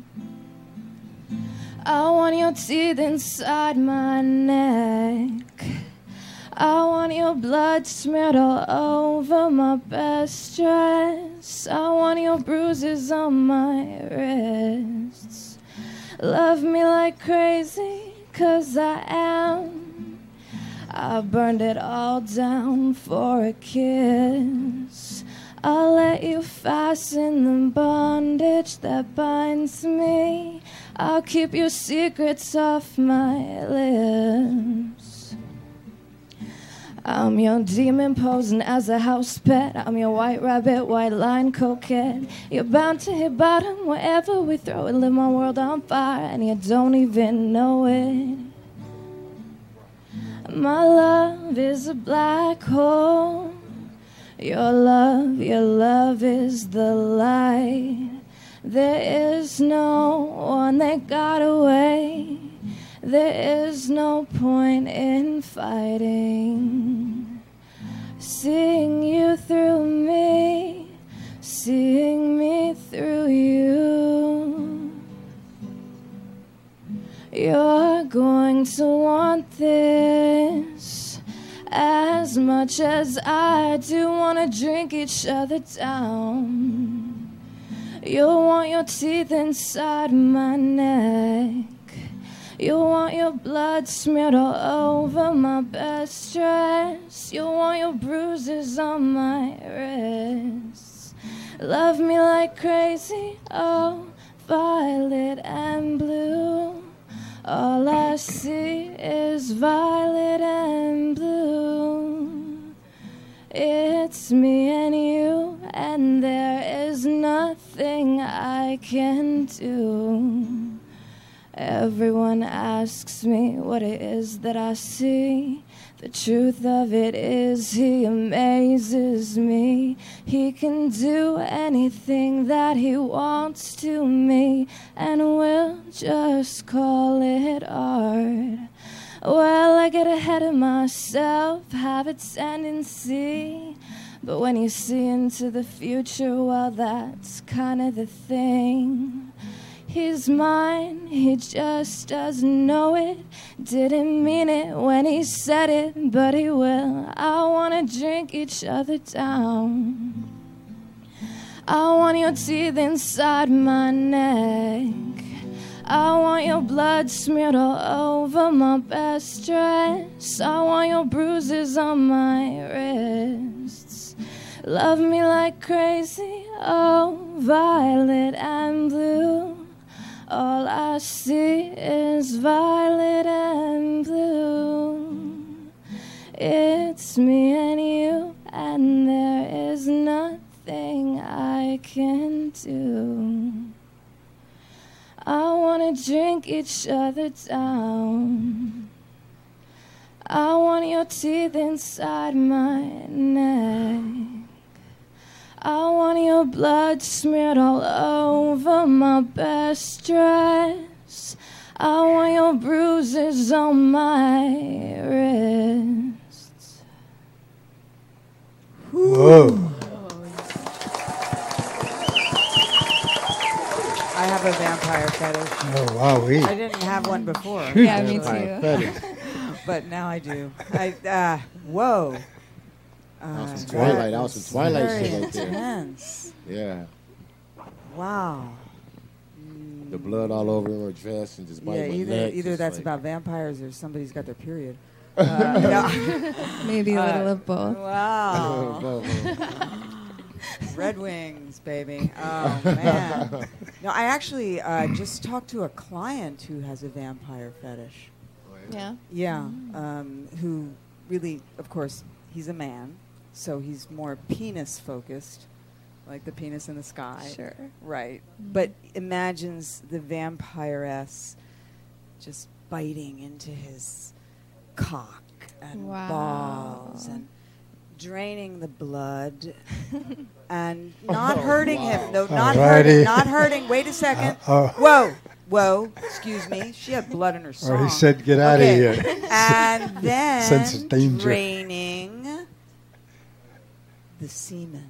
H: I want your teeth inside my neck. I want your blood smeared all over my best dress. I want your bruises on my wrists. Love me like crazy, 'cause I am. I burned it all down for a kiss. I'll let you fasten the bondage that binds me. I'll keep your secrets off my lips. I'm your demon posing as a house pet. I'm your white rabbit, white line coquette. You're bound to hit bottom wherever we throw it. Live my world on fire and you don't even know it. My love is a black hole. Your love, your love is the light. There is no one that got away. There is no point in fighting. Seeing you through me, seeing me through you. You're going to want this as much as I do wanna drink each other down. You'll want your teeth inside my neck. You'll want your blood smeared all over my best dress. You'll want your bruises on my wrists. Love me like crazy, oh, violet and blue. All I see is violet and blue. It's me and you, and there is nothing I can do. Everyone asks me what it is that I see. The truth of it is he amazes me. He can do anything that he wants to me, and we'll just call it art. Well, I get ahead of myself, have a tendency. But when you see into the future, well, that's kind of the thing. He's mine, he just doesn't know it. Didn't mean it when he said it, but he will. I wanna drink each other down. I want your teeth inside my neck. I want your blood smeared all over my best dress. I want your bruises on my wrists. Love me like crazy, oh, violet and blue. All I see is violet and blue. It's me and you, and there is nothing I can do. I wanna drink each other down. I want your teeth inside my neck. I want your blood smeared all over my best dress. I want your bruises on my wrists.
E: Whoa.
D: I have a vampire fetish.
E: Oh, wow.
D: I didn't have one before.
Q: Yeah, me too.
D: But now I do. I, uh, whoa. Uh,
F: That was some Twilight. That was some Twilight
D: very
F: shit right there.
D: intense.
F: Yeah.
D: Wow.
F: The blood all over her dress and just
D: Yeah,
F: biting my
D: either
F: neck,
D: either
F: just
D: that's
F: like-
D: about vampires or somebody's got their period. Uh, no.
Q: Maybe a little of both.
D: Wow. Red Wings, baby. Oh, man. No, I actually uh, just talked to a client who has a vampire fetish.
Q: Yeah?
D: Yeah. Um, who really, of course, he's a man, so he's more penis-focused, like the penis in the sky.
Q: Sure.
D: Right. But imagines the vampiress just biting into his cock and
Q: Wow.
D: balls and draining the blood and not hurting him. No, not
E: Alrighty.
D: hurting. Not hurting. Wait a second.
E: Uh, oh.
D: Whoa. Whoa. Excuse me. She had blood in her song.
E: Or he said, "Get outta
D: Okay.
E: here."
D: And then
E: Sense of danger.
D: draining the semen.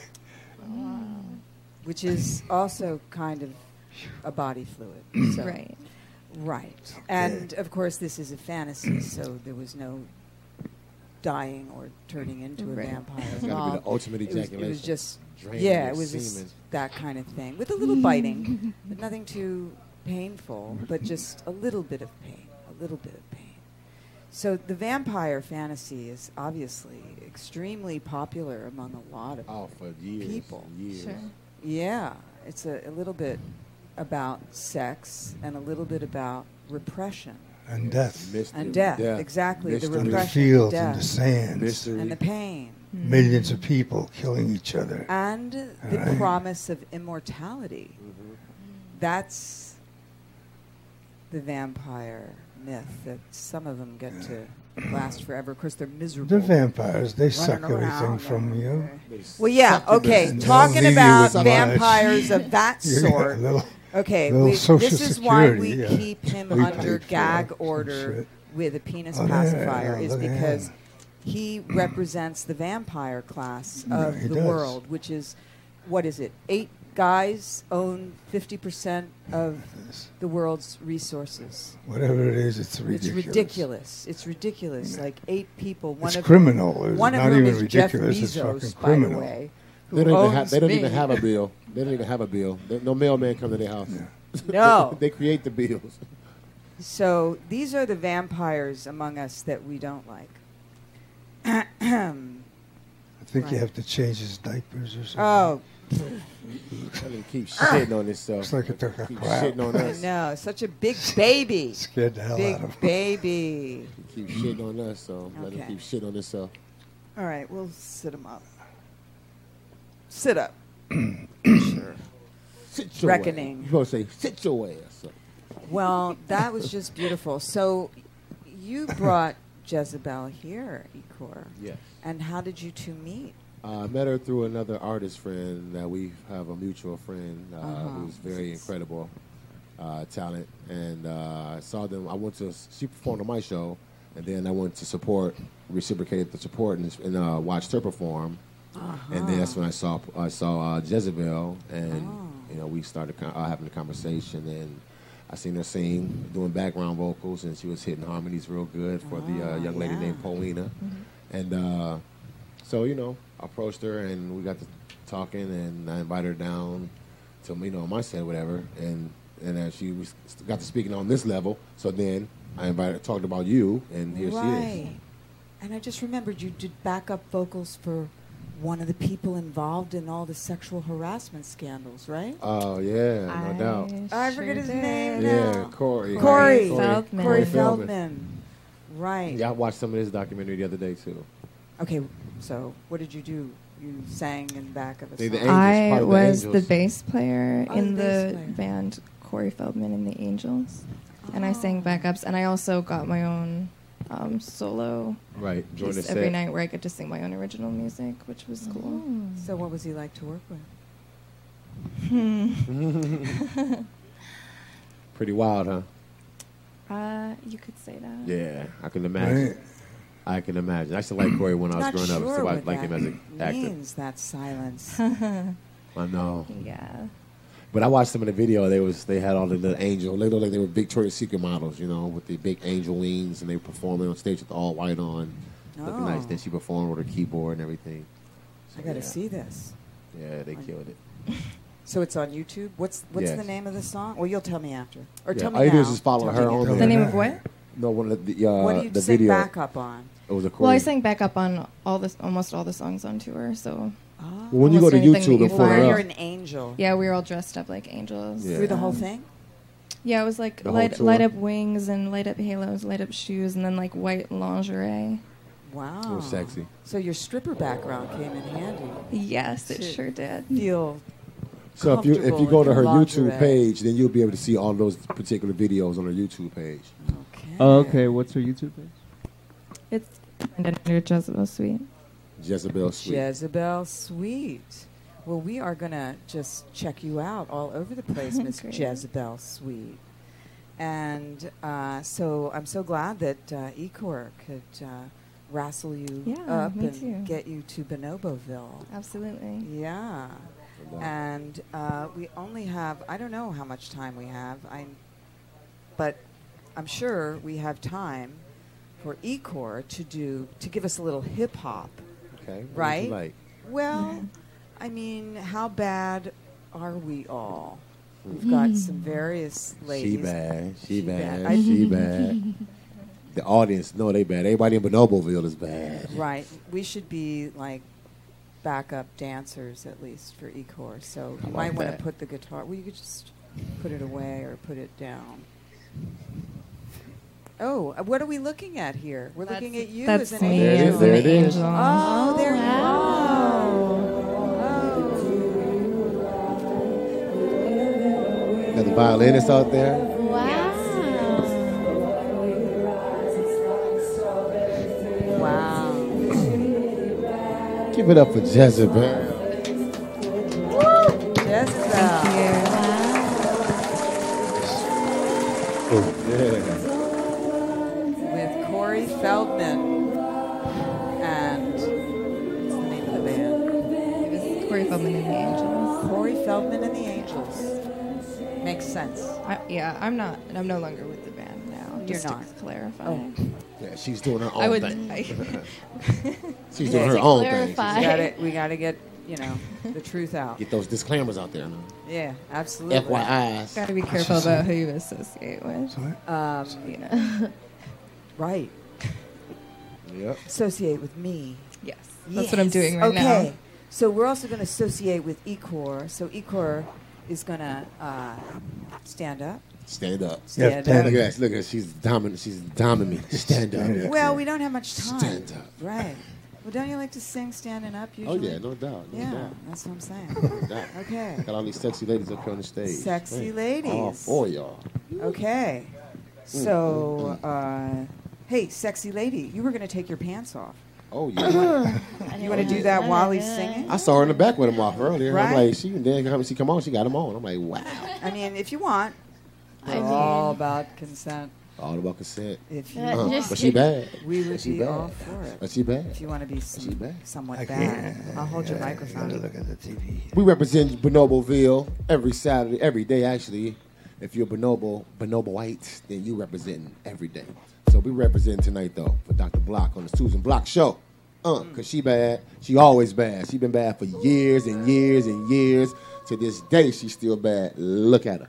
D: Which is also kind of a body fluid. So.
Q: Right.
D: Right. And, of course, this is a fantasy, so there was no dying or turning into a
F: Right.
D: vampire.
F: It's
D: at
F: gotta be
D: all.
F: the ultimate
D: It was- It was,
F: ejaculation.
D: just,
F: Draining
D: yeah,
F: your
D: it was just
F: semen.
D: that kind of thing. With a little biting, but nothing too painful, but just a little bit of pain, a little bit of pain. So the vampire fantasy is obviously extremely popular among a lot of
F: Oh, for years,
D: people.
F: years. Sure.
D: Yeah, it's a, a little bit about sex and a little bit about repression.
E: and death.
F: Mystery.
D: And death,
F: Death.
D: exactly.
F: Mystery.
D: The
E: And the
D: repression,
E: fields
D: death,
E: and the sands.
F: Mystery.
D: and the pain,
E: Millions of people killing each other.
D: and the
E: Right.
D: promise of immortality.
F: Mm-hmm.
D: That's the vampire myth, that some of them get to last forever. Of course, they're miserable.
E: The vampires, they
D: Running
E: suck everything
D: around
E: from you.
D: Well, yeah,
F: Suck your
D: okay.
E: And
D: Talking
E: they'll leave you
D: about
E: with much.
D: vampires of that
E: You got a
D: sort.
E: little-
D: Okay,
E: little
D: we,
E: Social
D: this is why we
E: Security, yeah.
D: keep him
E: We
D: under
E: paid for
D: gag
E: some
D: order
E: shit.
D: with a penis
E: Oh, yeah,
D: pacifier, is
E: look at
D: because
E: him.
D: he represents the vampire class
E: Yeah,
D: of
E: he
D: the
E: does.
D: world, which is, what is it? Eight guys own fifty percent of the world's resources.
E: Whatever it is, it's
D: It's
E: ridiculous.
D: ridiculous. It's ridiculous. Like eight people. One
E: It's
D: of
E: criminal. It's
D: One of
E: not
D: whom
E: even
D: is Jeff
E: ridiculous, it's
D: Bezos,
E: fucking
D: by
E: criminal.
D: the way. Who
F: They don't, even
D: owns
F: have, they don't
D: me.
F: even have a bill. They don't even have a bill. There- No mailman come to their house.
D: No.
F: They create the bills.
D: So these are the vampires among us that we don't like.
E: I think
D: Right.
E: you have to change his diapers or something.
D: Oh.
F: They keep shitting on this stuff.
E: It's like it took a
F: Keep
E: crap.
F: shitting on
D: I
F: us.
D: know, such a big baby.
E: Scared the hell
D: big
E: out of him.
D: baby.
F: Keep shitting on us, so let
D: Okay.
F: them keep shitting on themselves.
D: All right, we'll sit him up. Sit up. Sure.
F: Sit your
D: Reckoning.
F: Ass. You're supposed to say, sit your ass up.
D: Well, that was just beautiful. So you brought Jezebel here, Ikor.
F: Yes.
D: And how did you two meet?
F: Uh, I met her through another artist friend that we have a mutual friend uh,
D: Uh-huh.
F: who's very incredible uh, talent. And uh, I saw them. I went to, she performed on my show, and then I went to support, reciprocate the support, and, and uh, watched her perform.
D: Uh-huh.
F: And then that's when I saw I saw uh, Jezebel, and you know we started con- uh, having a conversation, and I seen her sing, doing background vocals, and she was hitting harmonies real good for the uh, young lady
D: yeah.
F: named Paulina, and uh, so you know I approached her, and we got to talking, and I invited her down to you know my set, whatever, and and uh, she was, got to speaking on this level. So then I invited, talked about you, and here she is.
D: Right. And I just remembered you did backup vocals for one of the people involved in all the sexual harassment scandals, right?
F: Oh yeah, no
Q: I
F: doubt.
D: I
Q: sure
D: forget his
Q: did.
D: name
F: Yeah,
D: now.
F: Corey.
D: Corey.
Q: Corey Feldman.
D: Corey
F: Corey Feldman.
D: Feldman. Right.
F: Yeah, I watched some of his documentary the other day too.
D: Okay, so what did you do? You sang in back of a
F: They the
D: song.
F: Angels,
Q: I
F: part of the
Q: was the
F: Angels.
Q: bass player
D: Oh,
Q: in
D: the
Q: the
D: bass player.
Q: band Corey Feldman and the Angels, and I
D: Oh.
Q: sang backups. And I also got my own um, solo
F: Right, join
Q: piece
F: the
Q: every
F: set.
Q: night where I get to sing my own original music, which was cool.
D: So what was he like to work with?
F: Pretty wild, huh?
Q: Uh, you could say that.
F: Yeah, I can imagine.
E: Right.
F: I can imagine. I used to like Corey when I was
D: Not
F: growing
D: sure
F: up, so I
D: what
F: like
D: that
F: him as an actor.
D: means, that silence.
F: I know.
Q: Yeah.
F: But I watched some of the video. They was they had all the little angel. They looked like they were Victoria's Secret models, you know, with the big angel wings, and they were performing on stage with all white on, looking
D: Oh.
F: nice. Then she performed with her keyboard and everything.
D: I got to
F: yeah.
D: see this.
F: Yeah, they killed it.
D: So it's on YouTube. What's what's
F: Yes.
D: the name of the song? Well, you'll tell me after, or
F: Yeah,
D: tell me
F: all you
D: now.
F: do is just follow
D: Tell
F: her
D: me
F: on
D: after.
Q: The name of what?
F: No, one of the uh,
D: What do you
F: the
D: sing
F: video.
D: backup on?
F: It was a
Q: Well,
F: Corey.
Q: I sang backup on all this, almost all the songs on tour. So
D: Oh.
F: Well, when you go
Q: almost
F: to
Q: anything
F: YouTube
Q: that
F: and
Q: you
F: pull
Q: find.
F: her
D: You're
F: up,
D: an angel.
Q: Yeah, we were all dressed up like angels.
F: Yeah.
D: Through the whole
Q: Um,
D: thing?
Q: Yeah, it was like
F: The whole
Q: light,
F: tour?
Q: light up wings and light up halos, light up shoes, and then like white lingerie.
D: Wow.
F: it was sexy.
D: So your stripper background came in handy.
Q: Yes, it
D: To
Q: sure did.
D: Feel
F: So if you if you go to her
D: comfortable in your
F: YouTube
D: lingerie.
F: page, then you'll be able to see all those particular videos on her YouTube page.
D: Okay.
R: Oh, okay. What's her YouTube page?
Q: It's under Jezebel Suite.
F: Jezebel Sweet.
D: Jezebel Sweet. Well, we are going to just check you out all over the place, Miss
Q: Great.
D: Jezebel Sweet. And uh, so I'm so glad that uh, Ikor could uh, wrestle you
Q: Yeah,
D: up
Q: me
D: and
Q: too.
D: get you to Bonoboville.
Q: Absolutely.
D: Yeah. And uh, we only have, I don't know how much time we have, I, but I'm sure we have time for Ikor to do, to give us a little hip hop.
F: Okay. what would you
D: Right?
F: Like.
D: Well, I mean, how bad are we all? We've got some various ladies.
F: She bad. She, bad.
D: I-
F: She bad. The audience know they bad. Everybody in Bonoboville is bad.
D: Right. We should be like backup dancers at least for Ikor. So
F: I
D: you
F: like
D: might want to
F: that.
D: put the guitar. Well, you could just put it away or put it down. Oh, uh, what are we looking at here? We're
Q: That's-
D: looking at you
Q: that's
D: as an
Q: me
F: There it
D: angel.
F: is. There it is.
D: Oh, there you
F: Got the violinist out there.
D: Wow.
F: Give it up for Jezebel.
D: Jezebel.
F: Oh, yeah.
D: With Corey Feldman. And what's the name of the band?
Q: It was Corey Feldman and the Angels.
D: Corey Feldman and the Angels. Makes sense.
Q: I, yeah, I'm not. I'm no longer with the band now.
D: You're
Q: just
D: not.
Q: To clarify.
D: Oh.
F: Yeah, she's doing her own
Q: I would.
F: thing.
Q: I,
F: She's doing her own thing.
D: We gotta, we gotta get, you know, the truth out.
F: Get those disclaimers out there now.
D: Yeah, absolutely.
F: F Y Is.
Q: Gotta be careful about who you associate with.
D: Um,
Q: Yeah.
D: right.
F: Yep.
D: Associate with me.
Q: Yes. That's what I'm doing right
D: okay.
Q: now.
D: Okay. So we're also going to associate with Ecor. So Ecor is going to uh, stand up.
F: Stand up.
D: Stand
F: Look
D: up.
F: at that. Look at that. She's dominant. She's dominating me. Stand up.
D: Well, we don't have much time.
F: Stand up.
D: Right. Well, don't you like to sing standing up
F: Oh,
D: usually?
F: yeah, no doubt. No
D: yeah,
F: doubt.
D: that's what I'm saying.
F: No doubt.
D: Okay.
F: Got all these sexy ladies up here on the stage.
D: Sexy
F: Man,
D: ladies.
F: All four of y'all.
D: Okay.
F: Mm,
D: So, uh, hey, sexy lady, you were going to take your pants off.
F: Oh, yeah.
D: You want to do that while he's singing?
F: I saw her in the back with him off earlier.
D: Right.
F: I'm like, she then she come on, she got him on. I'm like, wow.
D: I mean, if you want.
I: I
D: We're all
I: mean-
D: about consent.
F: All about consent.
D: If you
I: Uh,
F: Uh,
I: just-
F: but she bad.
D: We would
F: But she
D: be
F: bad.
D: all for it.
F: But she bad.
D: If you want to be some,
F: She bad.
D: somewhat
E: I
D: bad,
E: can't.
D: I'll hold your
E: Yeah,
D: microphone.
E: you gotta look at the T V.
F: We represent Bonoboville every Saturday, every day actually. If you're Bonobo, Bonoboite, then you represent every day. So we represent tonight though for Doctor Block on the Susan Block Show. Uh, cause she bad. She always bad. She been bad for years and years and years. To this day, she's still bad. Look at her.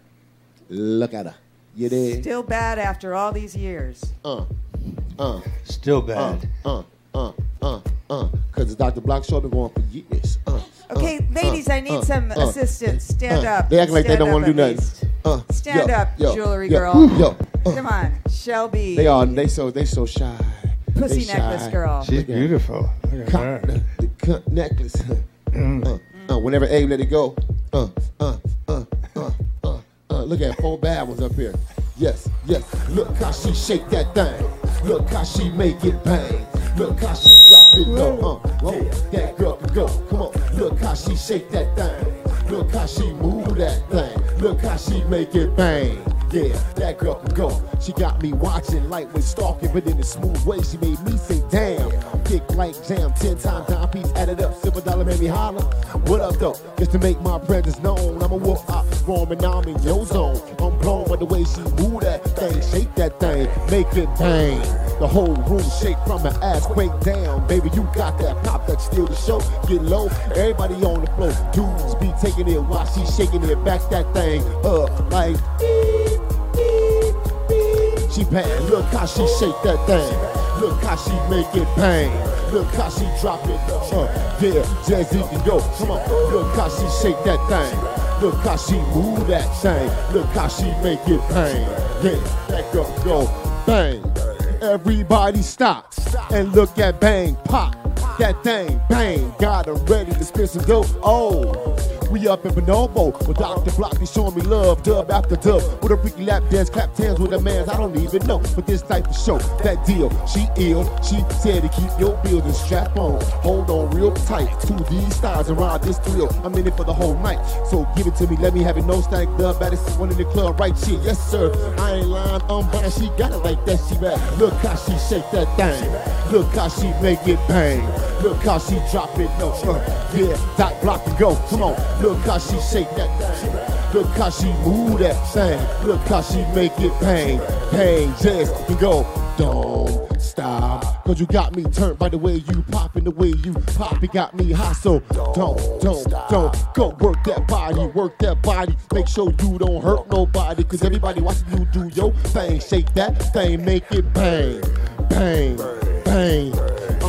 F: Look at her. You there?
D: Still bad after all these years.
F: Uh, uh.
E: Still bad.
F: Uh, uh, uh, uh. Cause the Doctor Block Show been going for years. Uh,
D: Okay,
F: uh,
D: ladies,
F: uh,
D: I need
F: uh,
D: some
F: uh,
D: assistance. Stand
F: uh.
D: up.
F: They act like they
D: Stand
F: don't
D: up
F: want to do
D: at
F: nothing.
D: least.
F: Uh,
D: Stand
F: yo,
D: up,
F: yo,
D: jewelry
F: yo,
D: girl.
F: Yo, uh.
D: Come on, Shelby.
F: They are. They so. They so shy.
D: Pussy
F: They shy.
D: necklace girl.
E: She's
F: Look at
E: beautiful. Look at
F: Cup,
E: her.
F: the, the cup necklace. uh, uh, whenever Abe let it go. Uh, uh, uh, uh, uh, uh. Look at four bad ones up here. Yes, yes. Look how she shake that thing. Look how she make it bang. Look how she drop it low. Uh, whoa, that girl can go. Come on. Look how she shake that thing. Look how she move that thing. Look how she make it bang. Yeah, that girl can go. She got me watching, lightweight stalking, but in a smooth way, she made me say, damn. Kick like jam, ten times down piece, added up, silver dollar made me holler. What up, though? Just to make my presence known, I'm a whoop out, and I'm in your zone. I'm blown by the way she move that thing, shake that thing, make it bang. The whole room shake from her ass, quake down. Baby, you got that pop that steal the show. Get low, everybody on the floor. Dudes be taking it while she shaking it, back that thing up like beep, beep, beep. She bad, look how she shake that thing. Look how she make it bang. Look how she drop it. Uh, yeah, Jazzy can go. Come on, look how she shake that thing. Look how she move that thing. Look how she make it bang. Yeah, that girl can go bang. Everybody stop and look at bang, pop. That thing, bang, got her ready to spin some dope. Oh, we up in Bonobo with Doctor Block, he's showing me love, dub after dub. With a freaky lap dance, clap hands with a man's I don't even know. But this type of show, that deal, she ill. She said to keep your building strap on. Hold on real tight to these stars around this thrill. I'm in it for the whole night, so give it to me, let me have it. No stack, dub, baddest one in the club, right shit, yes sir. I ain't lying, I'm buying, she got it like that, she bad. Look how she shake that thing. Look how she make it bang. Look how she drop it, no, uh, yeah, Doc Block and go, come on. Look how she shake that thing. Look how she move that thing. Look how she make it bang, bang, just and go. Don't stop, cause you got me turned by the way you pop and the way you pop. It got me hot, so don't, don't, don't go work that body, work that body. Make sure you don't hurt nobody, cause everybody watching you do your thing. Shake that thing, make it bang, bang, bang. I'm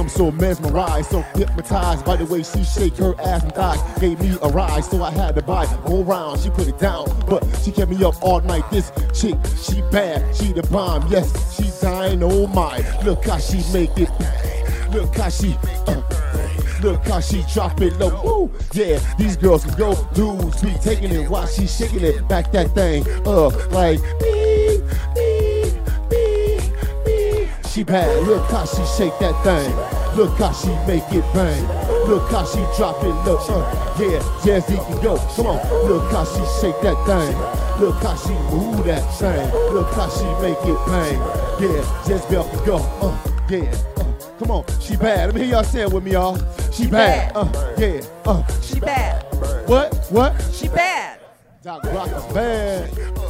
F: I'm so mesmerized, so hypnotized by the way she shake her ass and thighs. Gave me a rise, so I had to buy more rounds. She put it down, but she kept me up all night. This chick, she bad, she the bomb. Yes, she dying, oh my. Look how she make it. Look how she, uh, look how she drop it low. Woo. Yeah, these girls can go dudes be taking it while she shaking it. Back that thing up like beep, beep, beep, beep. She bad. Look how she shake that thing. Look how she make it bang. Look how she drop it low. Uh, yeah, Jazzy can go. Come on. Look how she shake that thing. Look how she move that thing. Look how she make it bang. Yeah, Jezebel can go. Uh, yeah. Uh. Come on, she bad. Let me hear y'all say it with me, y'all. She, she bad. bad. Uh, yeah. Uh.
D: She bad.
F: What? What?
D: She bad.
F: Doc Block is bad.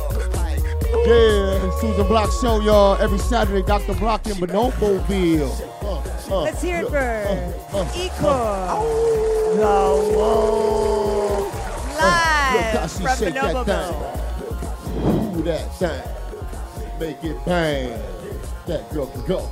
F: Yeah, Susan Block show y'all every Saturday. Doctor Block in Bonoboville. Uh, uh,
D: Let's hear it for
F: uh, uh,
D: Ecor.
F: Uh,
D: the Wolf. Live
F: uh,
D: from
F: shake
D: Bonoboville.
F: That thing. Ooh, that thing. Make it bang. That girl can go.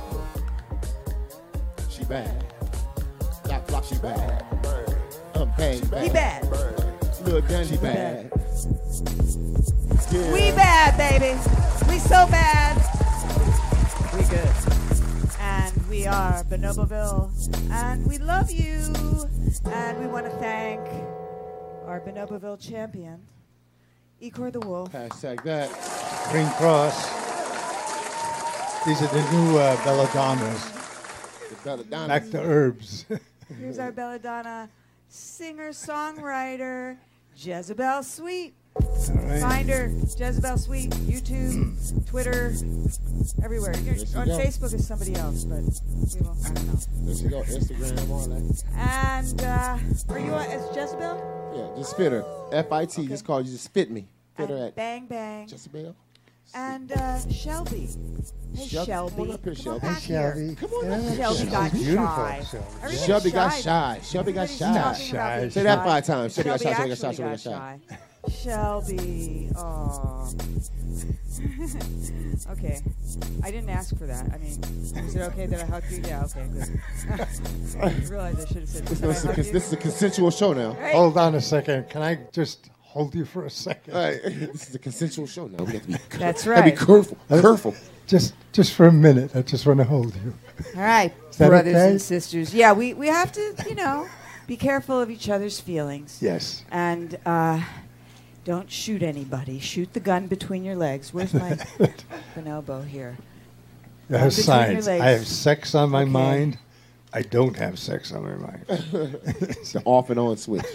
F: She bad. Doc Block, she bad. Um, bang, bang.
D: He bad.
F: Little Dandy bad. Yeah.
D: We bad, baby. We so bad. We good. And we are Bonoboville. And we love you. And we want to thank our Bonoboville champion, Ecor the Wolf.
F: Hashtag that.
E: Green Cross. These are the new uh, belladonnas.
F: Belladonna.
E: Back to herbs.
D: Here's our belladonna singer-songwriter, Jezebel Sweet.
E: Right.
D: Find her, Jezebel Sweet, YouTube, Twitter, everywhere. You're, on
F: go.
D: Facebook is somebody else, but we won't, I don't know.
F: There she go, Instagram, all that.
D: And uh, are you on as Jezebel?
F: Yeah, just fit her. F I T,
D: Okay.
F: just call you, just fit me. Fit
D: And
F: her at
D: Bang Bang.
F: Jezebel.
D: And uh, Shelby. Hey,
F: Shelby.
D: Shelby.
F: Come on up here,
D: Come on
F: Shelby.
D: back
E: Hey, Shelby.
D: here.
F: Come on
E: Yeah,
F: up here.
D: Shelby got
E: beautiful,
D: shy.
E: Shelby.
D: Everybody's
F: Shelby got
D: shy.
F: shy. Shelby got
D: Everybody's
F: shy.
D: talking about being
F: Say that
D: shy.
F: five times. Shelby got shy, Shelby got shy,
D: actually
F: Shelby got shy.
D: Shelby, aw. Okay. I didn't ask for that. I mean, is it okay that I hugged you? Yeah, okay, good. I realized I should have said,
F: This,
D: "Can I
F: this, is a,
D: hug
F: con-
D: you?"
F: this is a consensual show now.
D: Right?
E: Hold on a second. Can I just hold you for a second?
F: All right. This is a consensual show now. We have to be
D: That's
F: Gotta be
D: right.
F: careful. Careful.
E: Just, just for a minute. I just want to hold you.
D: All right,
E: that
D: brothers
E: okay?
D: and sisters. Yeah, we, we have to, you know, be careful of each other's feelings.
E: Yes.
D: And uh, don't shoot anybody. Shoot the gun between your legs. Where's my bonobo here?
E: There
D: Gun
E: are
D: between
E: signs.
D: your legs.
E: I have sex on my
D: Okay.
E: mind. I don't have sex on my mind.
F: It's the off and on switch.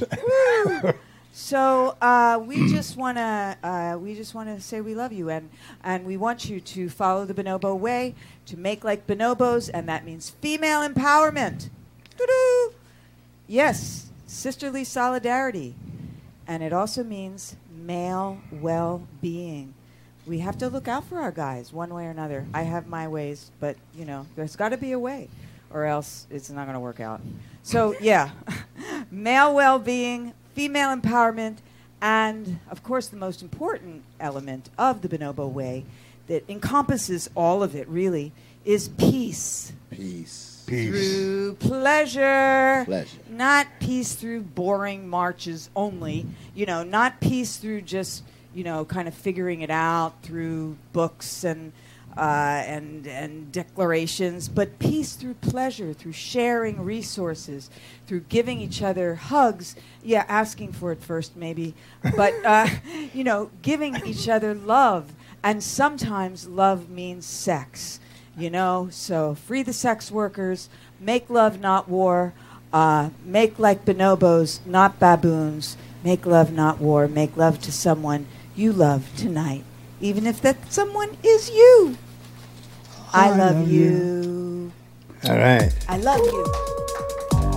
D: So uh, we just want to uh, we just want to say we love you, and and we want you to follow the Bonobo way, to make like bonobos, and that means female empowerment. Doo-doo. Yes, sisterly solidarity, and it also means male well-being. We have to look out for our guys one way or another. I have my ways, but you know, there's got to be a way, or else it's not going to work out. So yeah, male well-being, female empowerment, and of course the most important element of the Bonobo way that encompasses all of it really is peace.
F: Peace.
E: Peace.
D: Through pleasure.
F: Pleasure.
D: Not peace through boring marches only. You know, not peace through just, you know, kind of figuring it out through books and uh, and and declarations, but peace through pleasure, through sharing resources, through giving each other hugs. Yeah, asking for it first maybe, but uh, you know, giving each other love. And sometimes love means sex. You know, so free the sex workers, make love, not war, uh, make like bonobos, not baboons, make love, not war, make love to someone you love tonight, even if that someone is you. I,
E: I
D: love,
E: love
D: you.
E: you. All right.
D: I love you.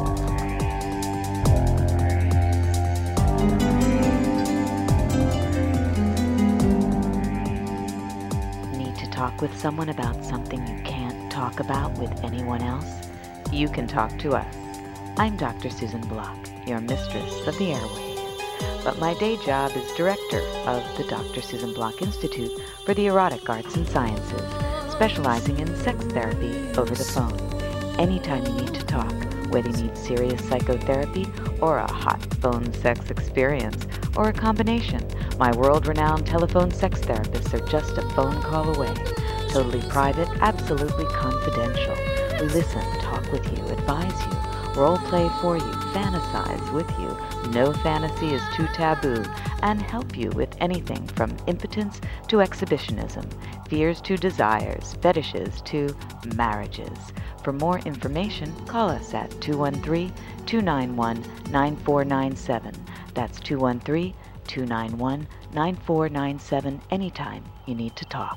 B: Need to talk with someone about something you can't talk about with anyone else? You can talk to us. I'm Doctor Susan Block, your mistress of the airwaves, but my day job is director of the Doctor Susan Block Institute for the Erotic Arts and Sciences, specializing in sex therapy over the phone. anytime you need to talk, whether you need serious psychotherapy or a hot phone sex experience, or a combination. My world-renowned telephone sex therapists are just a phone call away. Totally private, absolutely confidential. We listen, talk with you, advise you, role play for you, fantasize with you. No fantasy is too taboo, and help you with anything from impotence to exhibitionism, fears to desires, fetishes to marriages. For more information, call us at two one three, two nine one, nine four nine seven. That's two one three, two nine one, nine four nine seven anytime you need to talk.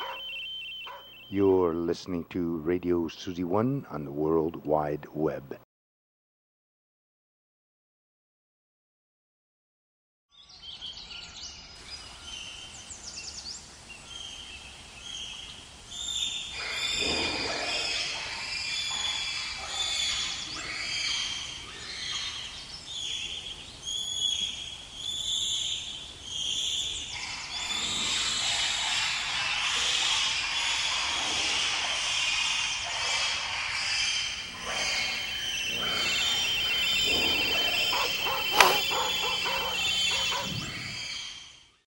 C: You're listening to Radio Suzy One on the World Wide Web.